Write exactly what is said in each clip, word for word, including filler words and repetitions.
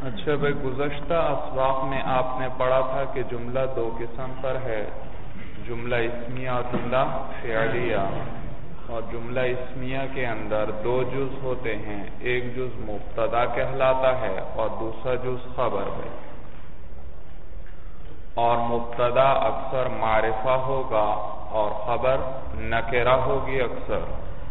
اچھا بھائی، گزشتہ اسباق میں آپ نے پڑھا تھا کہ جملہ دو قسم پر ہے، جملہ اسمیہ اور جملہ فعلیہ، اور جملہ اسمیہ کے اندر دو جز ہوتے ہیں، ایک جز مبتدا کہلاتا ہے اور دوسرا جز خبر ہے، اور مبتدا اکثر معرفہ ہوگا اور خبر نکرہ ہوگی اکثر،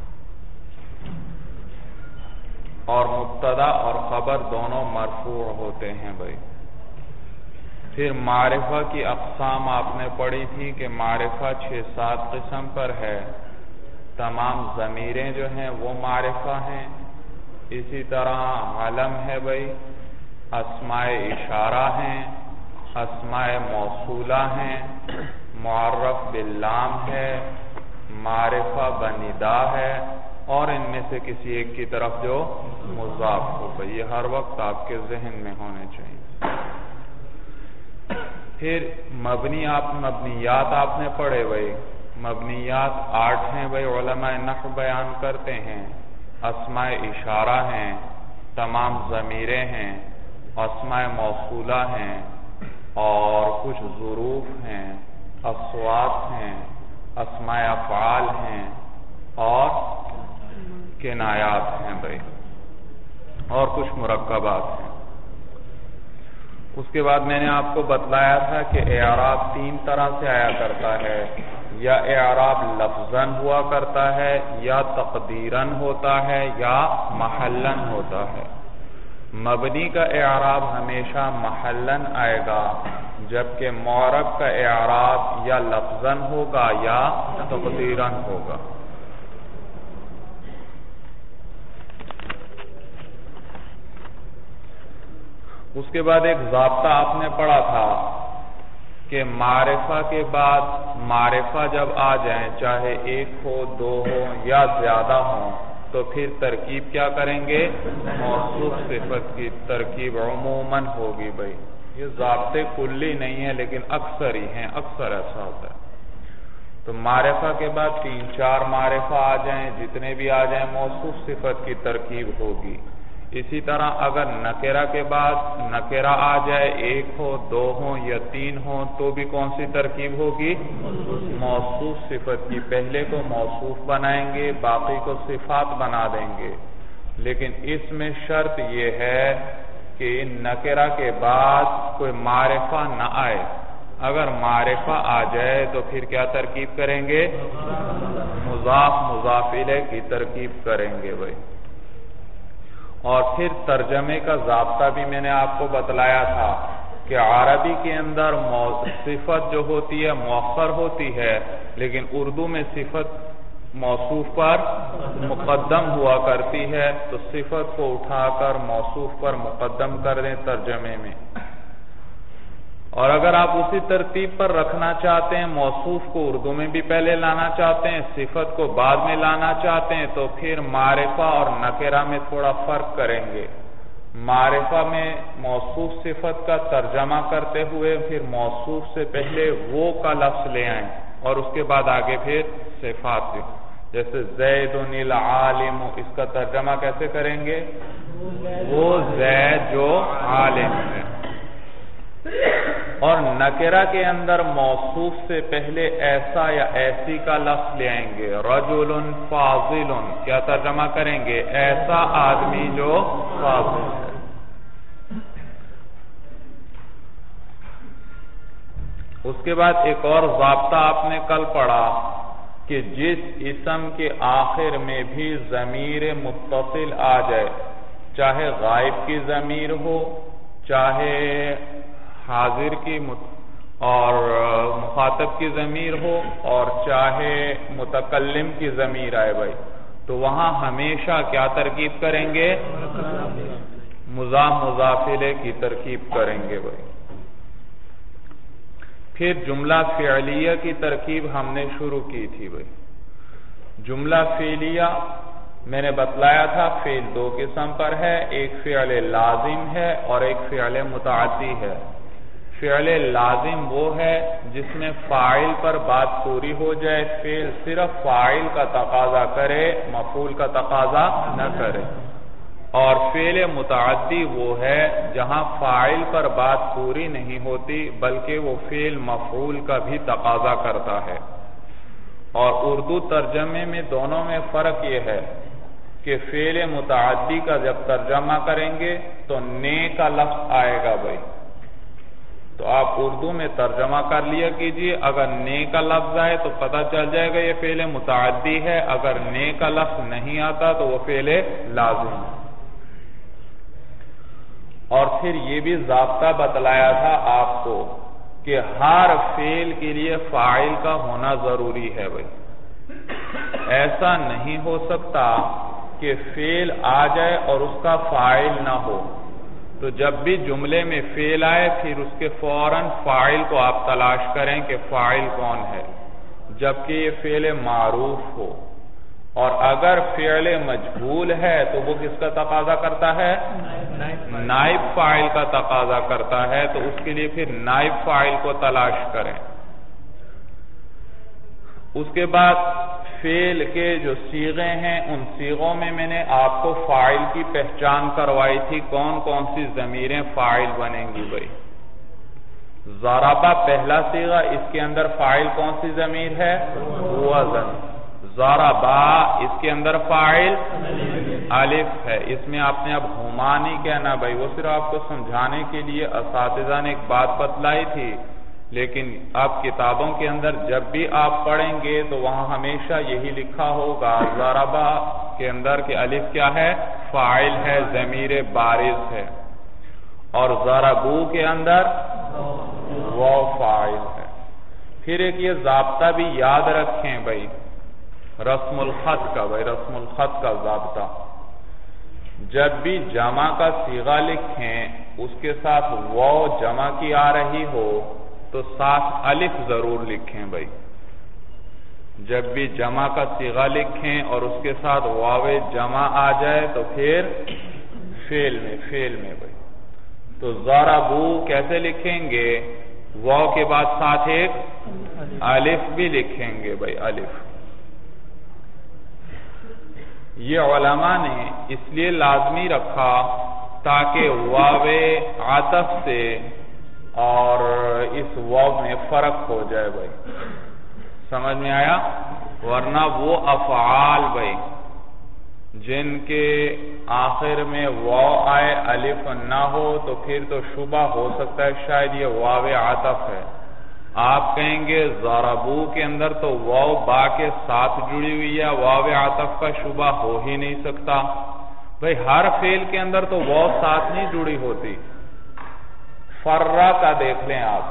اور مبتدا اور خبر دونوں مرفوع ہوتے ہیں بھائی۔ پھر معرفہ کی اقسام آپ نے پڑھی تھی کہ معرفہ چھ سات قسم پر ہے، تمام ضمیریں جو ہیں وہ معرفہ ہیں، اسی طرح علم ہے بھائی، اسماء اشارہ ہیں، اسماء موصولہ ہیں، معرف باللام ہے، معرفہ بندا ہے، اور ان میں سے کسی ایک کی طرف جو مضاف ہو بھائی، یہ ہر وقت آپ کے ذہن میں ہونے چاہیے۔ پھر مبنی آپ مبنیات آپ نے پڑھے بھائی، مبنیات آٹھ ہیں بھائی، علماء نحو بیان کرتے ہیں، اسماء اشارہ ہیں، تمام ضمیریں ہیں، اسماء موصولہ ہیں، اور کچھ ظروف ہیں، اصوات ہیں، اسماء افعال ہیں، اور کنایات ہیں بھائی، اور کچھ مرکبات ہیں۔ اس کے بعد میں نے آپ کو بتلایا تھا کہ اعراب تین طرح سے آیا کرتا ہے، یا اعراب لفظاً ہوا کرتا ہے، یا تقدیراً ہوتا ہے، یا محلاً ہوتا ہے۔ مبنی کا اعراب ہمیشہ محلاً آئے گا، جبکہ معرب کا اعراب یا لفظاً ہوگا یا تقدیراً ہوگا۔ اس کے بعد ایک ضابطہ آپ نے پڑھا تھا کہ معرفہ کے بعد معرفہ جب آ جائیں، چاہے ایک ہو، دو ہو یا زیادہ ہوں، تو پھر ترکیب کیا کریں گے؟ موصوف صفت کی ترکیب عموماً ہوگی بھائی۔ یہ ضابطے کلی نہیں ہیں لیکن اکثر ہی ہیں، اکثر ایسا ہوتا ہے۔ تو معرفہ کے بعد تین چار معرفہ آ جائیں، جتنے بھی آ جائیں، موصوف صفت کی ترکیب ہوگی۔ اسی طرح اگر نکرہ کے بعد نکرہ آ جائے، ایک ہو، دو ہوں یا تین ہوں، تو بھی کون سی ترکیب ہوگی؟ موصوف صفت کی۔ پہلے کو موصوف بنائیں گے، باقی کو صفات بنا دیں گے، لیکن اس میں شرط یہ ہے کہ نکرہ کے بعد کوئی معرفہ نہ آئے۔ اگر معرفہ آ جائے تو پھر کیا ترکیب کریں گے؟ مضاف مضاف الیہ کی ترکیب کریں گے بھائی۔ اور پھر ترجمے کا ضابطہ بھی میں نے آپ کو بتلایا تھا کہ عربی کے اندر صفت جو ہوتی ہے مؤخر ہوتی ہے، لیکن اردو میں صفت موصوف پر مقدم ہوا کرتی ہے، تو صفت کو اٹھا کر موصوف پر مقدم کر دیں ترجمے میں۔ اور اگر آپ اسی ترتیب پر رکھنا چاہتے ہیں، موصوف کو اردو میں بھی پہلے لانا چاہتے ہیں، صفت کو بعد میں لانا چاہتے ہیں، تو پھر معرفہ اور نکرہ میں تھوڑا فرق کریں گے۔ معرفہ میں موصوف صفت کا ترجمہ کرتے ہوئے پھر موصوف سے پہلے وہ کا لفظ لے آئیں، اور اس کے بعد آگے پھر صفات بھی، جیسے زید العالم، اس کا ترجمہ کیسے کریں گے؟ وہ زید جو عالم ہے۔ اور نکرہ کے اندر موصوف سے پہلے ایسا یا ایسی کا لفظ لے آئیں گے، رجل فاضل، کیا ترجمہ کریں گے؟ ایسا آدمی جو فاضل ہے۔ اس کے بعد ایک اور ضابطہ آپ نے کل پڑھا کہ جس اسم کے آخر میں بھی ضمیر متصل آ جائے، چاہے غائب کی ضمیر ہو، چاہے حاضر کی اور مخاطب کی ضمیر ہو، اور چاہے متکلم کی ضمیر آئے بھائی، تو وہاں ہمیشہ کیا ترکیب کریں گے؟ مضاف مضاف الیہ کی ترکیب کریں گے بھائی۔ پھر جملہ فعلیہ کی ترکیب ہم نے شروع کی تھی بھائی۔ جملہ فعلیہ میں نے بتلایا تھا فعل دو قسم پر ہے، ایک فعل لازم ہے اور ایک فعل متعدی ہے۔ فعل لازم وہ ہے جس میں فاعل پر بات پوری ہو جائے، فعل صرف فاعل کا تقاضا کرے، مفعول کا تقاضا نہ کرے۔ اور فعل متعدی وہ ہے جہاں فاعل پر بات پوری نہیں ہوتی بلکہ وہ فعل مفعول کا بھی تقاضا کرتا ہے۔ اور اردو ترجمے میں دونوں میں فرق یہ ہے کہ فعل متعدی کا جب ترجمہ کریں گے تو نے کا لفظ آئے گا بھائی، تو آپ اردو میں ترجمہ کر لیا کیجئے، اگر نے کا لفظ آئے تو پتہ چل جائے گا یہ فعل متعدی ہے، اگر نے کا لفظ نہیں آتا تو وہ فعل لازم ہے۔ اور پھر یہ بھی ضابطہ بتلایا تھا آپ کو کہ ہر فعل کے لیے فاعل کا ہونا ضروری ہے بھائی، ایسا نہیں ہو سکتا کہ فعل آ جائے اور اس کا فاعل نہ ہو۔ تو جب بھی جملے میں فعل آئے پھر اس کے فوراً فاعل کو آپ تلاش کریں کہ فاعل کون ہے، جبکہ یہ فعل معروف ہو۔ اور اگر فعل مجہول ہے تو وہ کس کا تقاضا کرتا ہے؟ نائب فاعل کا تقاضا کرتا ہے، تو اس کے لیے پھر نائب فاعل کو تلاش کریں۔ اس کے بعد فعل کے جو صیغے ہیں ان صیغوں میں میں نے آپ کو فاعل کی پہچان کروائی تھی، کون کون سی ضمیریں فاعل بنیں گی بھائی۔ ضربہ پہلا صیغہ، اس کے اندر فاعل کون سی ضمیر ہے؟ ہوا ضمیر۔ ضربہ اس کے اندر فاعل الف ہے، اس میں آپ نے اب ہما نہیں کہنا بھائی، وہ صرف آپ کو سمجھانے کے لیے اساتذہ نے ایک بات بتلائی تھی، لیکن اب کتابوں کے اندر جب بھی آپ پڑھیں گے تو وہاں ہمیشہ یہی لکھا ہوگا ضربہ کے اندر کہ الف کیا ہے؟ فاعل ہے، ضمیر بارز ہے، اور ضربو کے اندر واو فاعل ہے۔ پھر ایک یہ ضابطہ بھی یاد رکھیں بھائی، رسم الخط کا بھائی، رسم الخط کا ضابطہ، جب بھی جمع کا صیغہ لکھیں اس کے ساتھ واو جمع کی آ رہی ہو تو ساتھ الف ضرور لکھیں بھائی۔ جب بھی جمع کا صیغہ لکھیں اور اس کے ساتھ واو جمع آ جائے تو پھر فعل میں فعل میں بھائی، تو ضربو کیسے لکھیں گے؟ واو کے بعد ساتھ ایک الف بھی لکھیں گے بھائی، الف۔ یہ علماء نے اس لیے لازمی رکھا تاکہ واو عطف سے اور اس واو میں فرق ہو جائے بھائی، سمجھ میں آیا؟ ورنہ وہ افعال بھائی جن کے آخر میں واو آئے الف نہ ہو تو پھر تو شبہ ہو سکتا ہے شاید یہ واو عطف ہے۔ آپ کہیں گے ضربو کے اندر تو واو با کے ساتھ جڑی ہوئی ہے، واو عطف کا شبہ ہو ہی نہیں سکتا بھائی، ہر فعل کے اندر تو واو ساتھ نہیں جڑی ہوتی۔ فرّا کا دیکھ لیں آپ،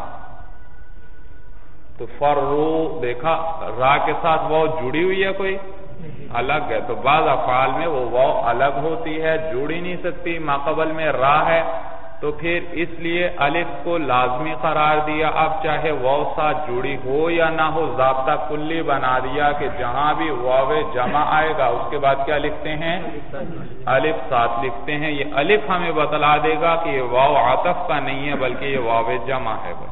تو فرّو دیکھا، را کے ساتھ واو جڑی ہوئی ہے کوئی؟ الگ ہے۔ تو بعض افعال میں وہ واو الگ ہوتی ہے، جڑ ہی نہیں سکتی، ماقبل میں را ہے، تو پھر اس لیے الف کو لازمی قرار دیا۔ اب چاہے واو ساتھ جڑی ہو یا نہ ہو، ضابطہ کلی بنا دیا کہ جہاں بھی واو جمع آئے گا اس کے بعد کیا لکھتے ہیں؟ الف ساتھ لکھتے ہیں۔ یہ الف ہمیں بتلا دے گا کہ یہ واو عطف کا نہیں ہے بلکہ یہ واو جمع ہے بھائی۔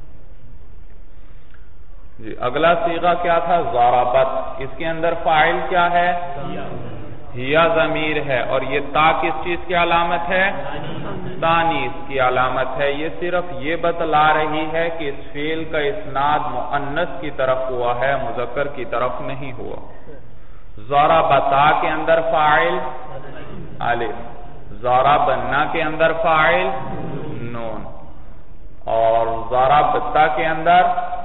جی اگلا صیغہ کیا تھا؟ ضربت، اس کے اندر فاعل کیا ہے؟ ہیا ضمیر ہے، اور یہ تا کس چیز کی علامت ہے؟ تانیث کی علامت ہے۔ یہ صرف یہ بتلا رہی ہے کہ اس فعل کا اسناد مؤنث کی طرف ہوا ہے، مذکر کی طرف نہیں ہوا۔ ضربتا کے اندر فاعل الف، ضربنا کے اندر فاعل نون، اور ضربتا کے اندر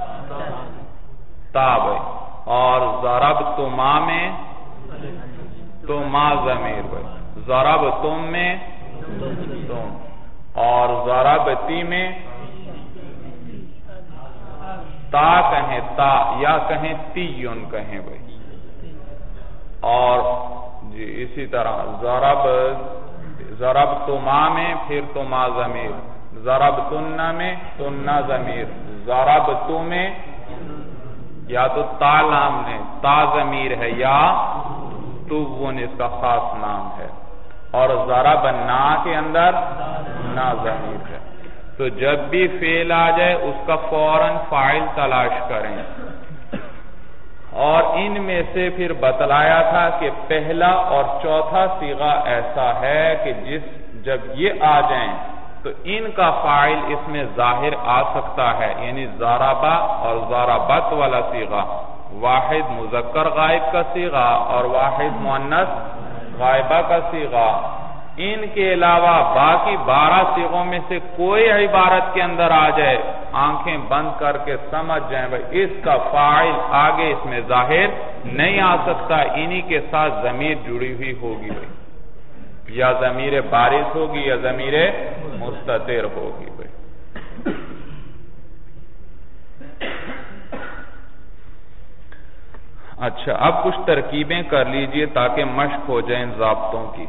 تا بھائی، اور ضربتما میں تو ما ضمیر بھائی، ضربتم میں تم، اور ضربتی میں تا کہیں تا یا کہیں تیون کہیں بھائی، اور جی اسی طرح ضرب ضربتما میں پھر تما ضمیر، ضربتن میں تنہ ضمیر، ضربتو میں یا تو تا لام نے تا ضمیر ہے یا تون اس کا خاص نام ہے، اور ضربنا کے اندر نا ضمیر ہے۔ تو جب بھی فعل آ جائے اس کا فوراً فاعل تلاش کریں، اور ان میں سے پھر بتلایا تھا کہ پہلا اور چوتھا صیغہ ایسا ہے کہ جس جب یہ آ جائیں تو ان کا فاعل اس میں ظاہر آ سکتا ہے، یعنی ضربہ اور ضربت والا صیغہ، واحد مذکر غائب کا صیغہ اور واحد مؤنث غائبہ کا صیغہ۔ ان کے علاوہ باقی بارہ صیغوں میں سے کوئی عبارت کے اندر آ جائے، آنکھیں بند کر کے سمجھ جائیں بھائی اس کا فاعل آگے اس میں ظاہر نہیں آ سکتا، انہی کے ساتھ ضمیر جڑی ہوئی ہوگی بھائی، یا ضمیر بارز ہوگی یا ضمیر مستتر ہوگی بھائی۔ اچھا، اب کچھ ترکیبیں کر لیجئے تاکہ مشق ہو جائیں ضابطوں کی۔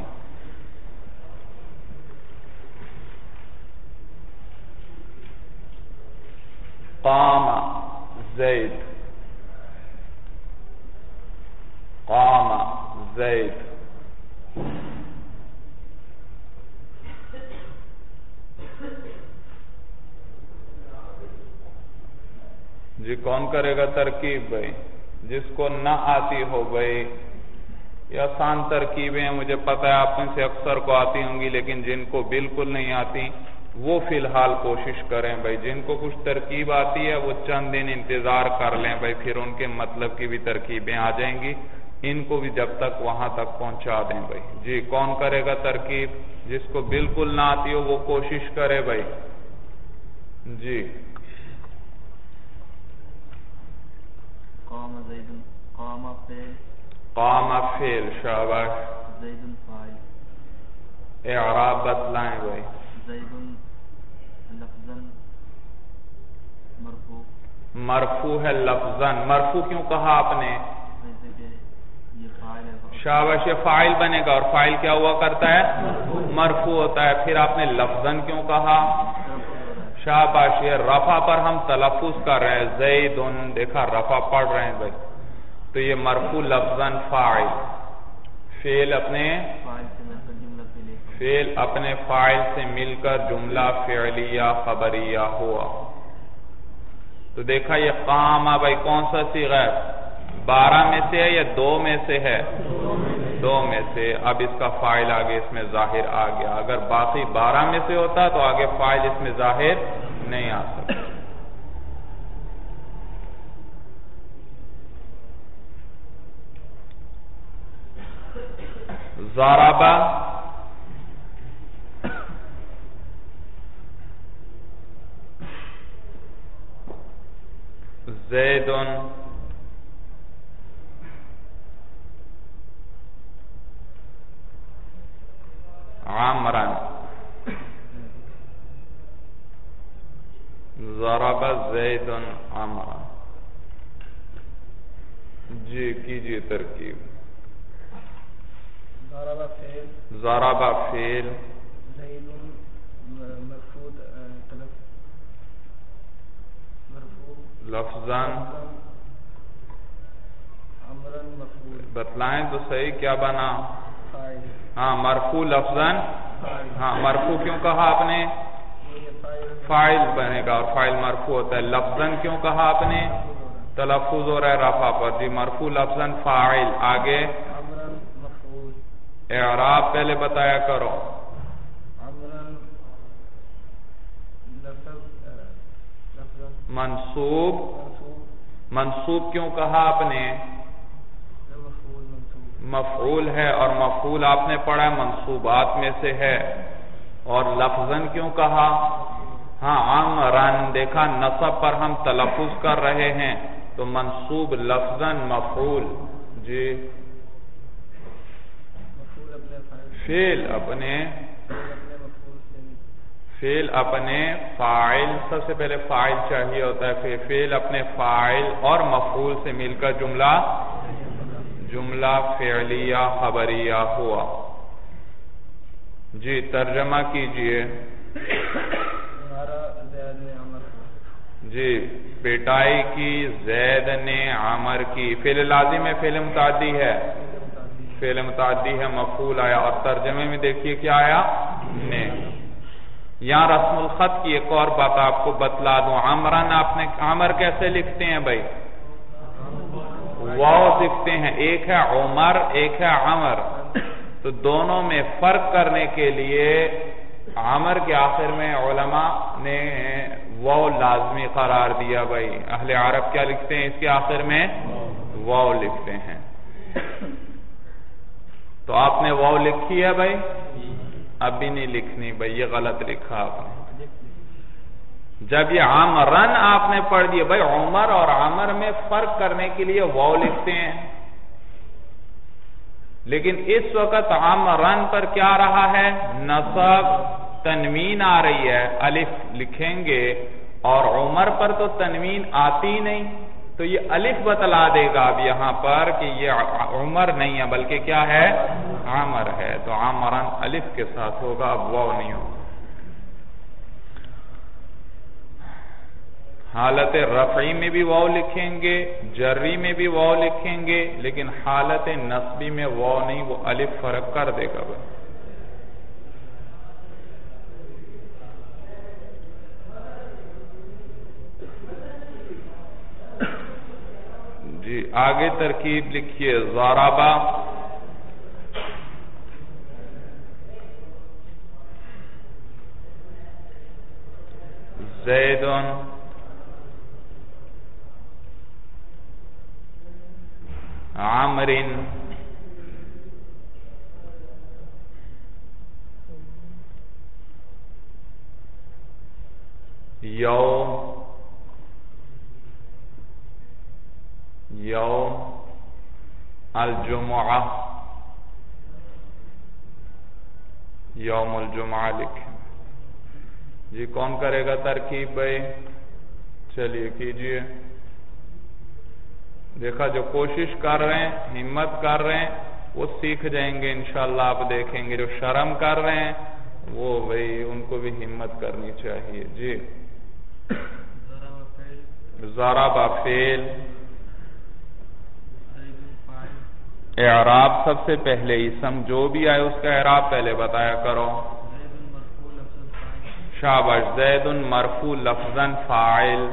قام زید، قام زید، جی کون کرے گا ترکیب بھائی؟ جس کو نہ آتی ہو بھائی، یہ آسان ترکیبیں ہیں، مجھے پتہ ہے آپ میں سے اکثر کو آتی ہوں گی، لیکن جن کو بالکل نہیں آتی وہ فی الحال کوشش کریں بھائی۔ جن کو کچھ ترکیب آتی ہے وہ چند دن انتظار کر لیں بھائی، پھر ان کے مطلب کی بھی ترکیبیں آ جائیں گی، ان کو بھی جب تک وہاں تک پہنچا دیں بھائی۔ جی کون کرے گا ترکیب؟ جس کو بالکل نہ آتی ہو وہ کوشش کرے بھائی۔ جی قام زید، قام فعل، قام فعل، شاباش۔ زید فاعل، اعراب بتلائیں بھائی۔ زید لفظاً مرفوع، مرفوع ہے لفظاً، مرفوع کیوں کہا آپ نے؟ جیسے کہ یہ فاعل ہے، شاباش، یہ فاعل بنے گا، اور فاعل کیا ہوا کرتا ہے؟ مرفوع ہوتا ہے۔ پھر آپ نے لفظاً کیوں کہا؟ شاباش، یہ رفع پر ہم تلفظ کر رہے ہیں، زیدن، دیکھا رفع پڑھ رہے ہیں بھائی، تو یہ مرفوع لفظاً فاعل، فعل اپنے فاعل سے مل کر جملہ فعلیہ، فعل اپنے فاعل سے مل کر جملہ فعلیہ خبریہ ہوا۔ تو دیکھا یہ قام بھائی کون سا صیغہ ہے؟ بارہ میں سے ہے یا دو میں سے ہے؟ دو میں سے۔ اب اس کا فاعل آگے اس میں ظاہر آ گیا، اگر باقی بارہ میں سے ہوتا تو آگے فاعل اس میں ظاہر نہیں آ سکتا۔ ضربہ، زیدن، عمران، ضرب زید عمران۔ جی کیجئے ترکیب۔ ضرب فعل، ضرب فعل، زید مرفوع مرفوع لفظاً، عمرا مفعول، بتلائیں تو صحیح کیا بنا؟ فاعل، ہاں مرفوع لفظاً، ہاں مرفوع کیوں کہا آپ نے؟ فاعل بنے گا، اور فاعل مرفوع ہوتا ہے۔ لفظاً کیوں کہا آپ نے؟ تلفظ ہو رہا ہے رفع پر، جی مرفوع لفظاً فاعل، آگے عمرا مفعول، اعراب پہلے بتایا کرو۔ عمرا لفظ لفظا منصوب، منصوب، منصوب کیوں کہا آپ نے؟ مفعول منصوب، مفعول ہے، اور مفعول آپ نے پڑھا ہے منصوبات میں سے ہے۔ اور لفظاً کیوں کہا؟ ہاں عمران، دیکھا نصب پر ہم تلفظ کر رہے ہیں تو منصوب لفظاً مفعول، جی مفعول اپنے فاعل، فعل اپنے اپنے مفعول سے فعل اپنے فاعل، سب سے پہلے فاعل چاہیے ہوتا ہے، پھر فعل اپنے فاعل اور مفعول سے مل کر جملہ جملہ فعلیہ خبریہ ہوا۔ جی ترجمہ کیجئے۔ ہمارا زید نے عمر کو، جی پیٹائی کی زید نے عمر کی، فعل لازم ہے فعل متعدی ہے؟ فعل متعدی ہے، مفعول آیا، اور ترجمے میں دیکھیے کیا آیا؟ نے۔ یہاں رسم الخط کی ایک اور بات آپ کو بتلا دوں، عمران آپ نے عمر کیسے لکھتے ہیں بھائی؟ واو لکھتے ہیں، ایک ہے عمر ایک ہے عمر، تو دونوں میں فرق کرنے کے لیے عمر کے آخر میں علماء نے واو لازمی قرار دیا بھائی۔ اہل عرب کیا لکھتے ہیں؟ اس کے آخر میں واو لکھتے ہیں۔ تو آپ نے واو لکھی ہے بھائی؟ ابھی نہیں لکھنی بھائی، یہ غلط لکھا آپ نے۔ جب یہ عمرن آپ نے پڑھ دیا بھائی، عمر اور عمر میں فرق کرنے کے لیے واو لکھتے ہیں، لیکن اس وقت عمرن پر کیا رہا ہے؟ نصب، تنوین آ رہی ہے، الف لکھیں گے، اور عمر پر تو تنوین آتی نہیں، تو یہ الف بتلا دے گا اب یہاں پر کہ یہ عمر نہیں ہے بلکہ کیا ہے؟ عمر ہے، تو عمرن الف کے ساتھ ہوگا، اب واو نہیں ہوگا۔ حالت رفعی میں بھی واو لکھیں گے، جری میں بھی واو لکھیں گے، لیکن حالت نصبی میں واو نہیں، وہ الف فرق کر دے گا بھائی۔ جی آگے ترکیب لکھیے، ضربہ زیدن عمرن یوم یوم الجمعہ، یوم الجمعہ لکھیں۔ جی کون کرے گا ترکیب بھائی؟ چلیے کیجئے۔ دیکھا جو کوشش کر رہے ہیں، ہمت کر رہے ہیں، وہ سیکھ جائیں گے انشاءاللہ، آپ دیکھیں گے۔ جو شرم کر رہے ہیں وہ بھائی ان کو بھی ہمت کرنی چاہیے۔ جی ضرب فعل، اعراب سب سے پہلے اسم جو بھی آئے اس کا اعراب پہلے بتایا کرو۔ شاباش، زید مرفوع لفظاً فاعل،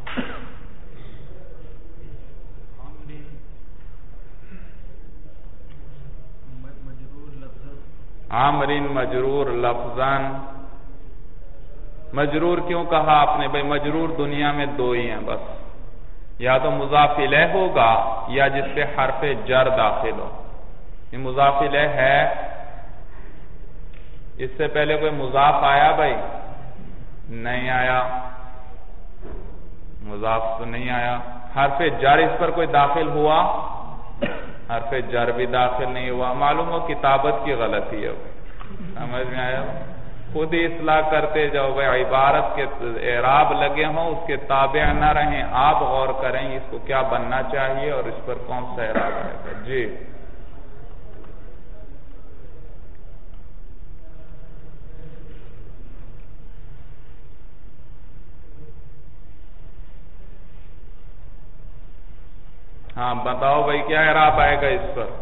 عامرین مجرور لفظاً، مجرور کیوں کہا آپ نے بھائی؟ مجرور دنیا میں دو ہی ہیں بس، یا تو مضاف الیہ ہوگا یا جس پہ حرف جر داخل ہو۔ یہ مضاف الیہ ہے، اس سے پہلے کوئی مضاف آیا بھائی؟ نہیں آیا، مضاف تو نہیں آیا۔ حرف جر اس پر کوئی داخل ہوا؟ حرف جر بھی داخل نہیں ہوا، معلوم ہو کتابت کی غلطی ہے۔ سمجھ میں آیا؟ خود ہی اصلاح کرتے جاؤ بھائی، عبارت کے اعراب لگے ہوں اس کے تابع نہ رہیں، آپ غور کریں اس کو کیا بننا چاہیے اور اس پر کون سا اعراب آئے گا۔ جی ہاں بتاؤ بھائی کیا اعراب آئے گا اس پر؟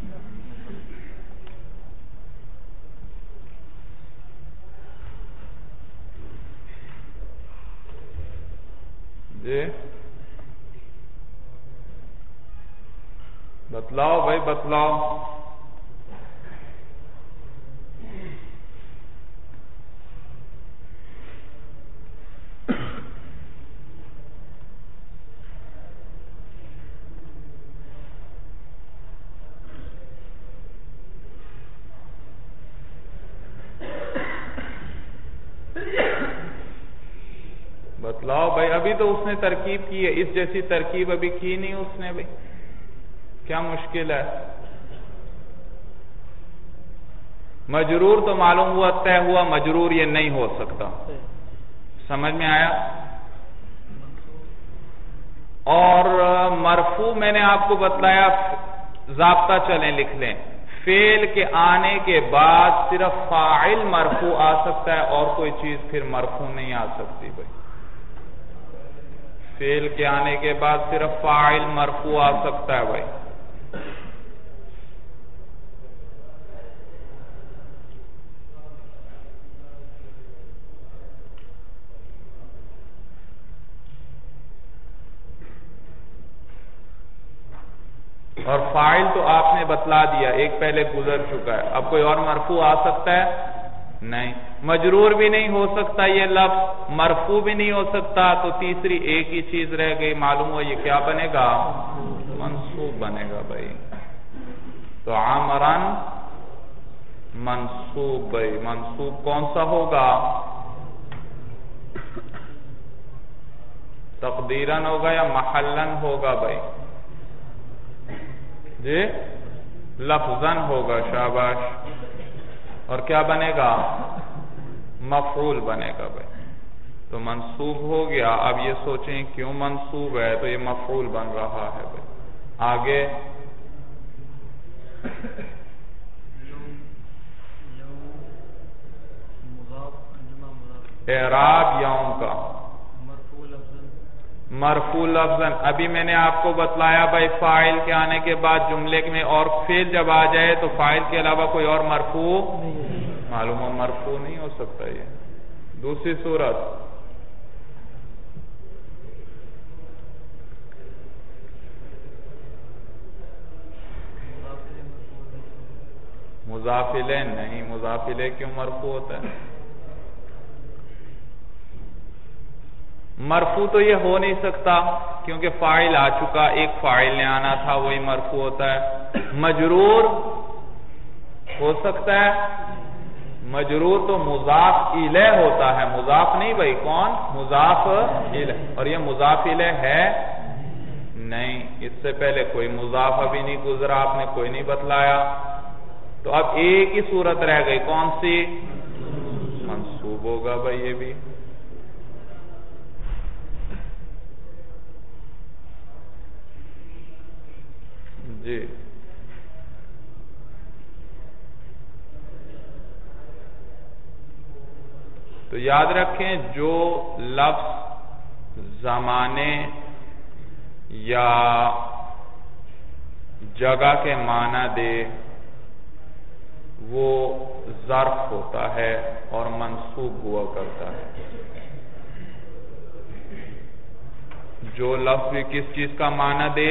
جی بتلاؤ بھائی بتلاؤ۔ بتلاؤ بھائی، ابھی تو اس نے ترکیب کی ہے، اس جیسی ترکیب ابھی کی نہیں اس نے بھائی، کیا مشکل ہے؟ مجرور تو معلوم ہوا، طے ہوا، مجرور یہ نہیں ہو سکتا۔ سمجھ میں آیا؟ اور مرفوع میں نے آپ کو بتلایا، ضابطہ چلیں لکھ لیں، فعل کے آنے کے بعد صرف فاعل مرفوع آ سکتا ہے اور کوئی چیز پھر مرفوع نہیں آ سکتی بھائی۔ فعل کے آنے کے بعد صرف فاعل مرفوع آ سکتا ہے بھائی۔ اور فاعل تو آپ نے بتلا دیا، ایک پہلے گزر چکا ہے، اب کوئی اور مرفوع آ سکتا ہے؟ نہیں۔ مجرور بھی نہیں ہو سکتا یہ لفظ، مرفوع بھی نہیں ہو سکتا، تو تیسری ایک ہی چیز رہ گئی، معلوم ہو یہ کیا بنے گا؟ منصوب بنے گا بھائی۔ تو عمرن منصوب بھائی، منصوب کون سا ہوگا؟ تقدیرن ہوگا یا محلن ہوگا بھائی؟ جی لفظن ہوگا، شاباش۔ اور کیا بنے گا؟ مفعول بنے گا بھائی۔ تو منصوب ہو گیا، اب یہ سوچیں کیوں منصوب ہے، تو یہ مفعول بن رہا ہے بھائی۔ آگے اعراب یوم کا مرفوع لفظاً، ابھی میں نے آپ کو بتلایا بھائی فاعل کے آنے کے بعد جملے میں اور فعل جب آ جائے تو فاعل کے علاوہ کوئی اور مرفوع معلوم ہو، مرفوع نہیں ہو سکتا یہ۔ دوسری صورت مضاف الیہ نہیں، مضاف الیہ کیوں مرفوع ہوتا ہے؟ مرفوع تو یہ ہو نہیں سکتا کیونکہ فاعل آ چکا، ایک فاعل نے آنا تھا، وہی مرفوع ہوتا ہے۔ مجرور ہو سکتا ہے؟ مجرور تو مضاف الیہ ہوتا ہے، مضاف نہیں بھائی، کون؟ مضاف الیہ، اور یہ مضاف الیہ ہے نہیں، اس سے پہلے کوئی مضاف ابھی نہیں گزرا، آپ نے کوئی نہیں بتلایا، تو اب ایک ہی صورت رہ گئی، کون سی؟ منصوب ہوگا بھائی یہ بھی۔ جی تو یاد رکھیں جو لفظ زمانے یا جگہ کے معنی دے وہ ظرف ہوتا ہے اور منصوب ہوا کرتا ہے۔ جو لفظ بھی کس چیز کا معنی دے؟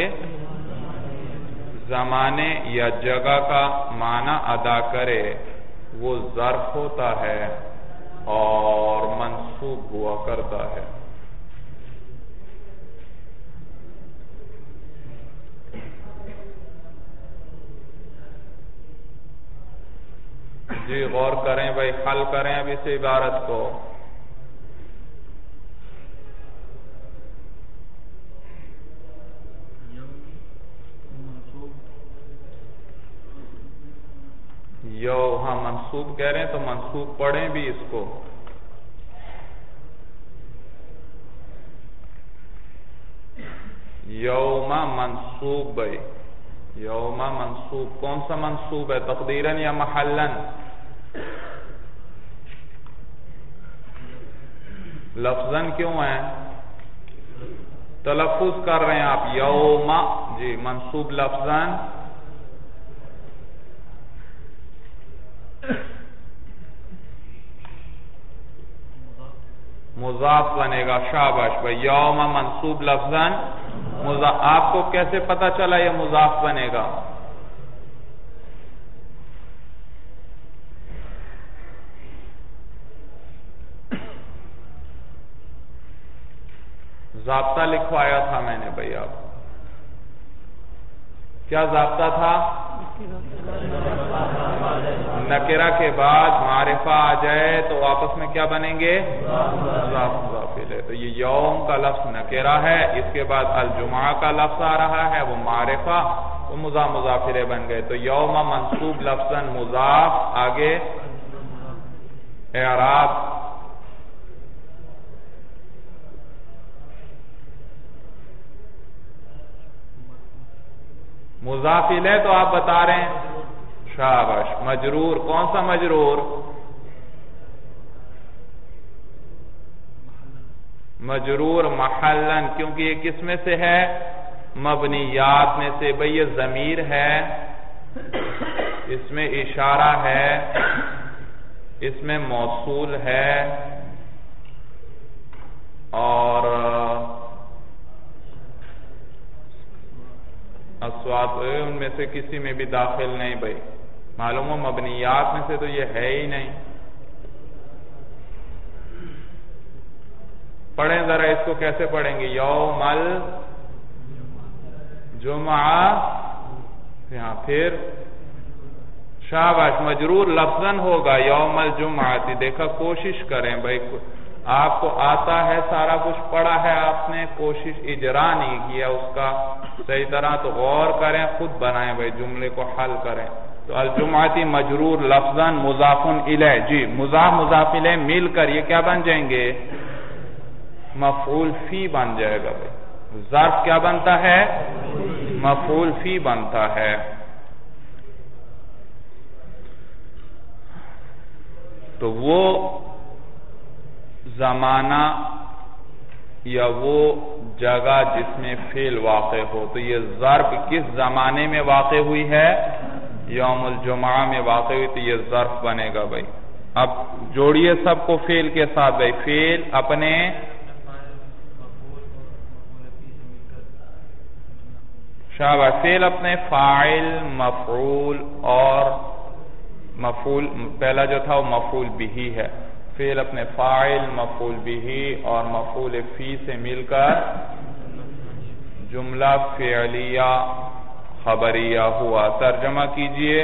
زمانے یا جگہ کا معنی ادا کرے وہ ظرف ہوتا ہے اور منصوب ہوا کرتا ہے۔ جی غور کریں بھائی، حل کریں اب اس عبارت کو۔ یو ہاں منصوب کہہ رہے ہیں تو منصوب پڑھیں بھی اس کو۔ یوم منصوب بھائی، یوم منصوب کون سا منصوب ہے؟ تقدیرن یا محلن؟ لفظاً کیوں ہے؟ تلفظ کر رہے ہیں آپ یوم، جی منصوب لفظاً مضاف بنے گا، شاباش بھائی۔ یوم منصوب لفظاً مضاف، آپ کو کیسے پتا چلا یہ مضاف بنے گا؟ ضابطہ لکھوایا تھا میں نے بھائی، آپ کیا ضابطہ تھا؟ نکرہ کے بعد معرفہ آ جائے تو آپس میں کیا بنیں گے؟ مضاف مضاف الیہ۔ تو یہ یوم کا لفظ نکرہ ہے، اس کے بعد الجمعہ کا لفظ آ رہا ہے وہ معرفہ، تو مضاف مضاف الیہ بن گئے۔ تو یوم منصوب لفظاً مضاف، آگے اعراب مضاف الیہ تو آپ بتا رہے ہیں، شاباش۔ مجرور کون سا مجرور؟ مجرور محلن، کیونکہ یہ کس میں سے ہے؟ مبنیات میں سے بھئی، یہ ضمیر ہے، اس میں اشارہ ہے، اس میں موصول ہے، اور اسوات ان میں سے کسی میں بھی داخل نہیں بھائی، معلوم ہو مبنیات میں سے تو یہ ہے ہی نہیں. پڑھیں ذرا اس کو کیسے پڑھیں گے؟ یوم الجمعہ، یہاں پھر شاباش مجرور لفظاً ہوگا یوم الجمعہ. دیکھا کوشش کریں بھائی، آپ کو آتا ہے سارا کچھ پڑھا ہے آپ نے، کوشش اجرا نہیں کیا اس کا صحیح طرح، تو غور کریں خود بنائیں بھائی، جملے کو حل کریں. تو الجمعہ مجرور لفظاً مضاف الیہ، جی مضاف مضاف الیہ مل کر یہ کیا بن جائیں گے؟ مفعول فی بن جائے گا بھائی. ظرف کیا بنتا ہے؟ مفعول فی بنتا ہے. تو وہ زمانہ یا وہ جگہ جس میں فعل واقع ہو، تو یہ ظرف کس زمانے میں واقع ہوئی ہے؟ یوم الجمعہ میں واقع ہوئی، تو یہ ظرف بنے گا بھائی. اب جوڑیے سب کو فعل کے ساتھ بھائی. فعل اپنے شاباش، فعل اپنے فاعل، مفعول اور مفعول، پہلا جو تھا وہ مفعول بہی ہے. فعل اپنے فاعل، مفعول بہی اور مفعول فی سے مل کر جملہ فعلیہ خبریہ ہوا. ترجمہ کیجئے.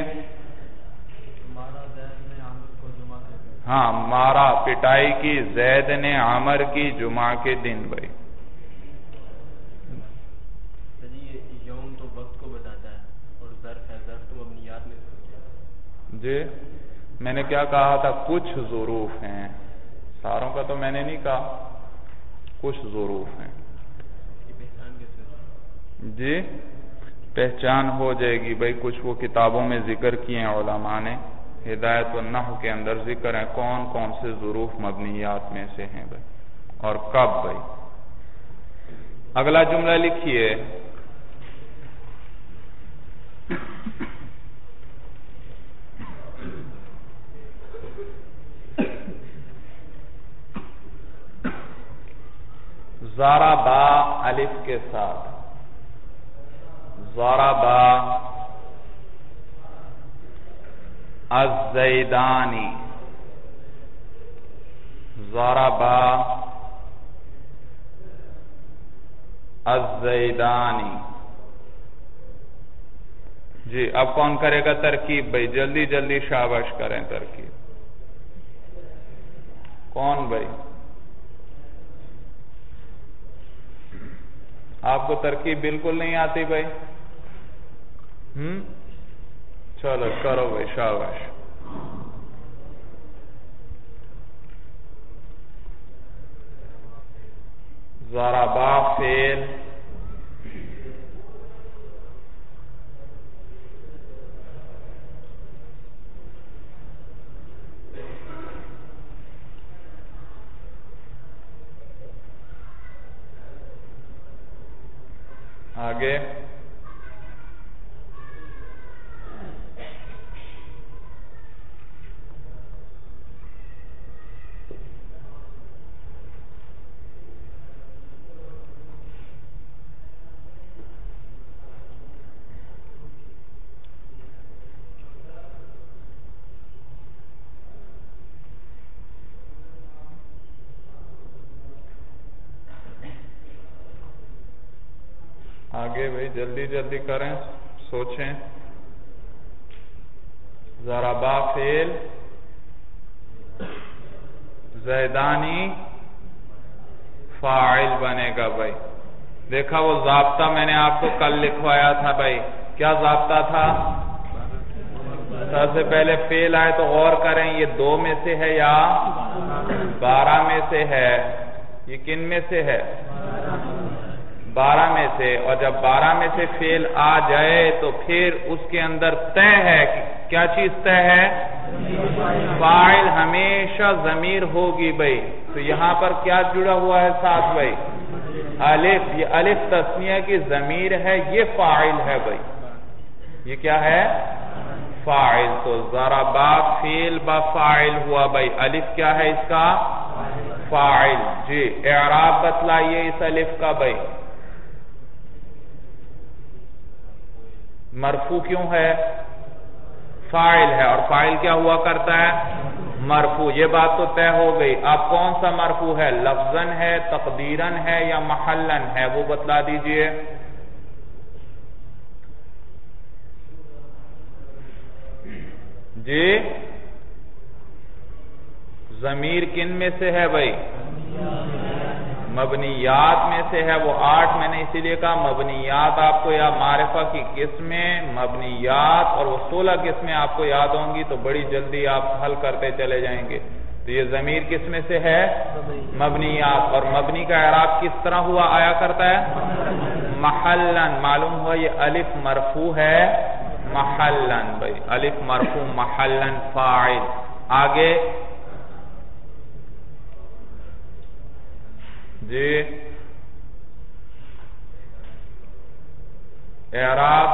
ہاں، مارا پٹائی کی زید نے عمر کی جمعہ کے دن بھائی. جی میں نے کیا کہا تھا؟ کچھ ظروف ہیں، ساروں کا تو میں نے نہیں کہا، کچھ ظروف ہیں. جی پہچان ہو جائے گی بھائی. کچھ وہ کتابوں میں ذکر کیے ہیں علماء نے، ہدایت النحو کے اندر ذکر ہیں کون کون سے ظروف مبنیات میں سے ہیں بھائی اور کب بھائی. اگلا جملہ لکھیے. ضربا الف کے ساتھ، ضربا الزیدانی، ضربا الزیدانی. جی اب کون کرے گا ترکیب بھائی؟ جلدی جلدی شاباش کریں ترکیب. کون بھائی؟ آپ کو ترکیب بالکل نہیں آتی بھائی؟ ہم چلو کرو بھائی شاباش. ضربا فعل، آگے آگے بھائی جلدی جلدی کریں، سوچیں. ضربا فعل، زیدانی فاعل بنے گا بھائی. دیکھا وہ ضابطہ میں نے آپ کو کل لکھوایا تھا بھائی، کیا ضابطہ تھا؟ سب سے پہلے فعل آئے تو غور کریں یہ دو میں سے ہے یا بارہ میں سے ہے؟ یہ کن میں سے ہے؟ بارہ میں سے. اور جب بارہ میں سے فعل آ جائے تو پھر اس کے اندر طے ہے. کیا چیز طے ہے؟ فاعل ہمیشہ ضمیر ہوگی بھائی. تو یہاں پر کیا جڑا ہوا ہے ساتھ بھائی؟ الف. یہ الف تسنیہ کی ضمیر ہے، یہ فاعل ہے بھائی. یہ کیا ہے؟ فاعل. تو ضربا فعل با فاعل ہوا بھائی. الف کیا ہے اس کا؟ فاعل. جی اعراب بتلائیے اس الف کا بھائی. مرفوع کیوں ہے؟ فاعل ہے، اور فاعل کیا ہوا کرتا ہے؟ مرفوع. یہ بات تو طے ہو گئی. اب کون سا مرفوع ہے؟ لفظاً ہے، تقدیراً ہے یا محلاً ہے؟ وہ بتلا دیجئے. جی ضمیر کن میں سے ہے بھائی؟ مبنیات میں سے ہے. وہ آٹھ میں نے اسی لیے کہا مبنیات آپ کو یا معرفہ کی قسمیں مبنیات، اور وہ سولہ قسمیں آپ کو یاد ہوں گی تو بڑی جلدی آپ حل کرتے چلے جائیں گے. تو یہ ضمیر کس میں سے ہے؟ مبنیات. اور مبنی کا اعراب کس طرح ہوا آیا کرتا ہے؟ محلاً. معلوم ہوا یہ الف مرفوع ہے محلاً بھائی، الف مرفوع محلاً فاعل. آگے جی اعراب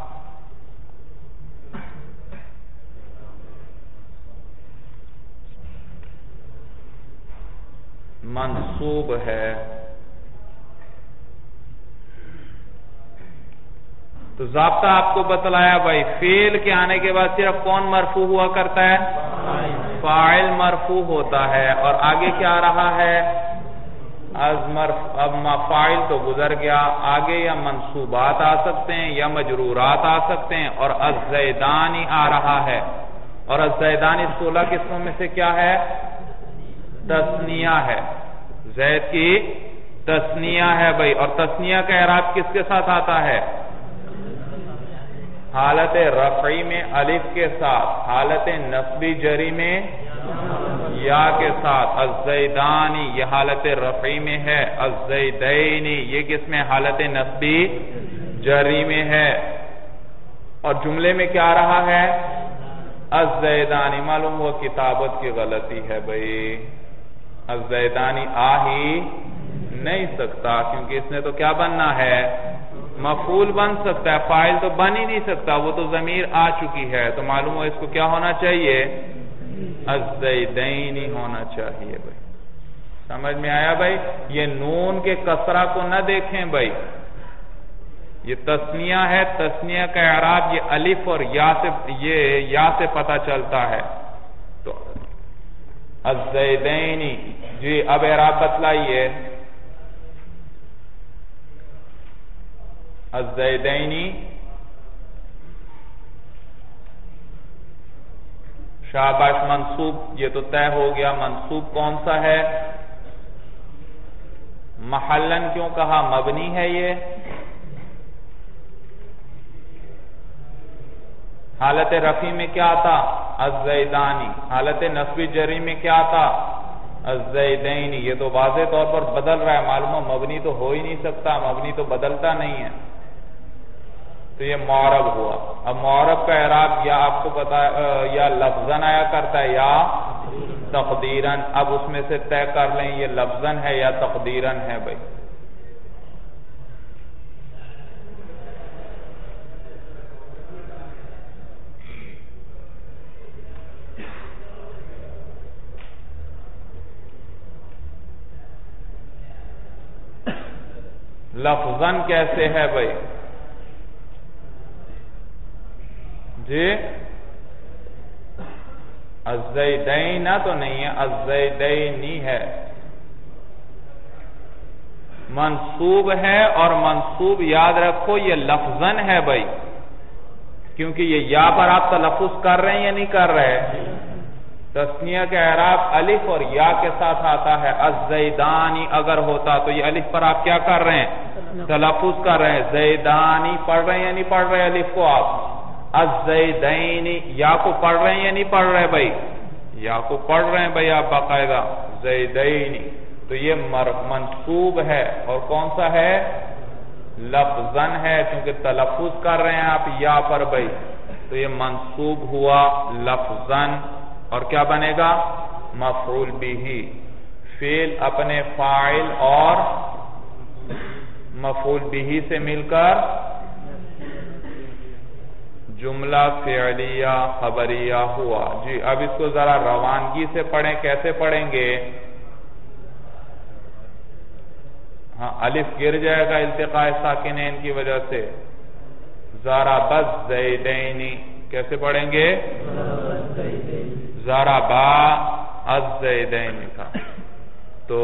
منصوب ہے. تو ضابطہ آپ کو بتلایا بھائی، فعل کے آنے کے بعد صرف کون مرفوع ہوا کرتا ہے؟ فاعل مرفوع ہوتا ہے. اور آگے کیا آ رہا ہے؟ از مرف اب فاعل تو گزر گیا، آگے یا منصوبات آ سکتے ہیں یا مجرورات آ سکتے ہیں. اور از زیدانی آ رہا ہے. اور از زیدانی سولہ قسموں میں سے کیا ہے؟ تثنیہ ہے. زید کی تثنیہ ہے بھائی. اور تثنیہ کا اعراب کس کے ساتھ آتا ہے؟ حالت رفعی میں الف کے ساتھ، حالت نصبی جری میں یا کے ساتھ. الزیدانی یہ حالت رفعی میں ہے، الزیدینی یہ کس میں؟ حالت نصبی جری میں ہے. اور جملے میں کیا آ رہا ہے؟ الزیدانی. معلوم ہوا کتابت کی غلطی ہے بھائی، الزیدانی آ ہی نہیں سکتا کیونکہ اس نے تو کیا بننا ہے؟ مفعول بن سکتا ہے، فاعل تو بن ہی نہیں سکتا، وہ تو ضمیر آ چکی ہے. تو معلوم ہوا اس کو کیا ہونا چاہیے؟ الزیدینی ہونا چاہیے بھائی. سمجھ میں آیا بھائی؟ یہ نون کے کسرہ کو نہ دیکھیں بھائی، یہ تثنیہ ہے. تثنیہ کا اعراب یہ الف اور یا سے یہ یا سے پتہ چلتا ہے. تو الزیدینی. جی اب اعراب بتلائیے. الزیدینی شاباش. منصوب یہ تو طے ہو گیا. منصوب کون سا ہے؟ محلاً کیوں کہا؟ مبنی ہے. یہ حالت رفع میں کیا تھا؟ الزیدانی. حالت نصبی جری میں کیا تھا؟ الزیدینی. یہ تو واضح طور پر بدل رہا ہے. معلوم مبنی تو ہو ہی نہیں سکتا، مبنی تو بدلتا نہیں ہے. تو یہ معرب ہوا. اب معرب کا اعراب یا آپ کو پتا یا لفظاً آیا کرتا ہے یا تقدیراً. اب اس میں سے طے کر لیں یہ لفظاً ہے یا تقدیراً ہے بھائی. لفظاً کیسے ہے بھائی؟ جی الزیدین تو نہیں ہے، الزیدینی ہے. منصوب ہے. اور منصوب یاد رکھو یہ لفظاً ہے بھائی، کیونکہ یہ یا پر آپ تلفظ کر رہے ہیں یا نہیں کر رہے؟ تثنیہ کے اعراب الف اور یا کے ساتھ آتا ہے. الزیدانی اگر ہوتا تو یہ الف پر آپ کیا کر رہے ہیں؟ تلفظ کر رہے ہیں. زیدانی پڑھ رہے ہیں یا نہیں پڑھ رہے الف کو آپ؟ الزیدینی یا کو پڑھ رہے ہیں یا نہیں پڑھ رہے بھائی؟ یا کو پڑھ رہے ہیں بھائی آپ باقاعدہ. زیدینی. تو یہ منصوب ہے. اور کون سا ہے؟ لفظاً ہے، چونکہ تلفظ کر رہے ہیں آپ یا پر بھائی. تو یہ منصوب ہوا لفظاً. اور کیا بنے گا؟ مفعول بہ. فعل اپنے فاعل اور مفعول بہ سے مل کر جملہ فعلیہ خبریہ ہوا. جی اب اس کو ذرا روانگی سے پڑھیں. کیسے پڑھیں گے؟ ہاں الف گر جائے گا التقاء ساکنین کی وجہ سے. ضرب الزیدین، کیسے پڑھیں گے؟ ضربا الزیدین تھا، تو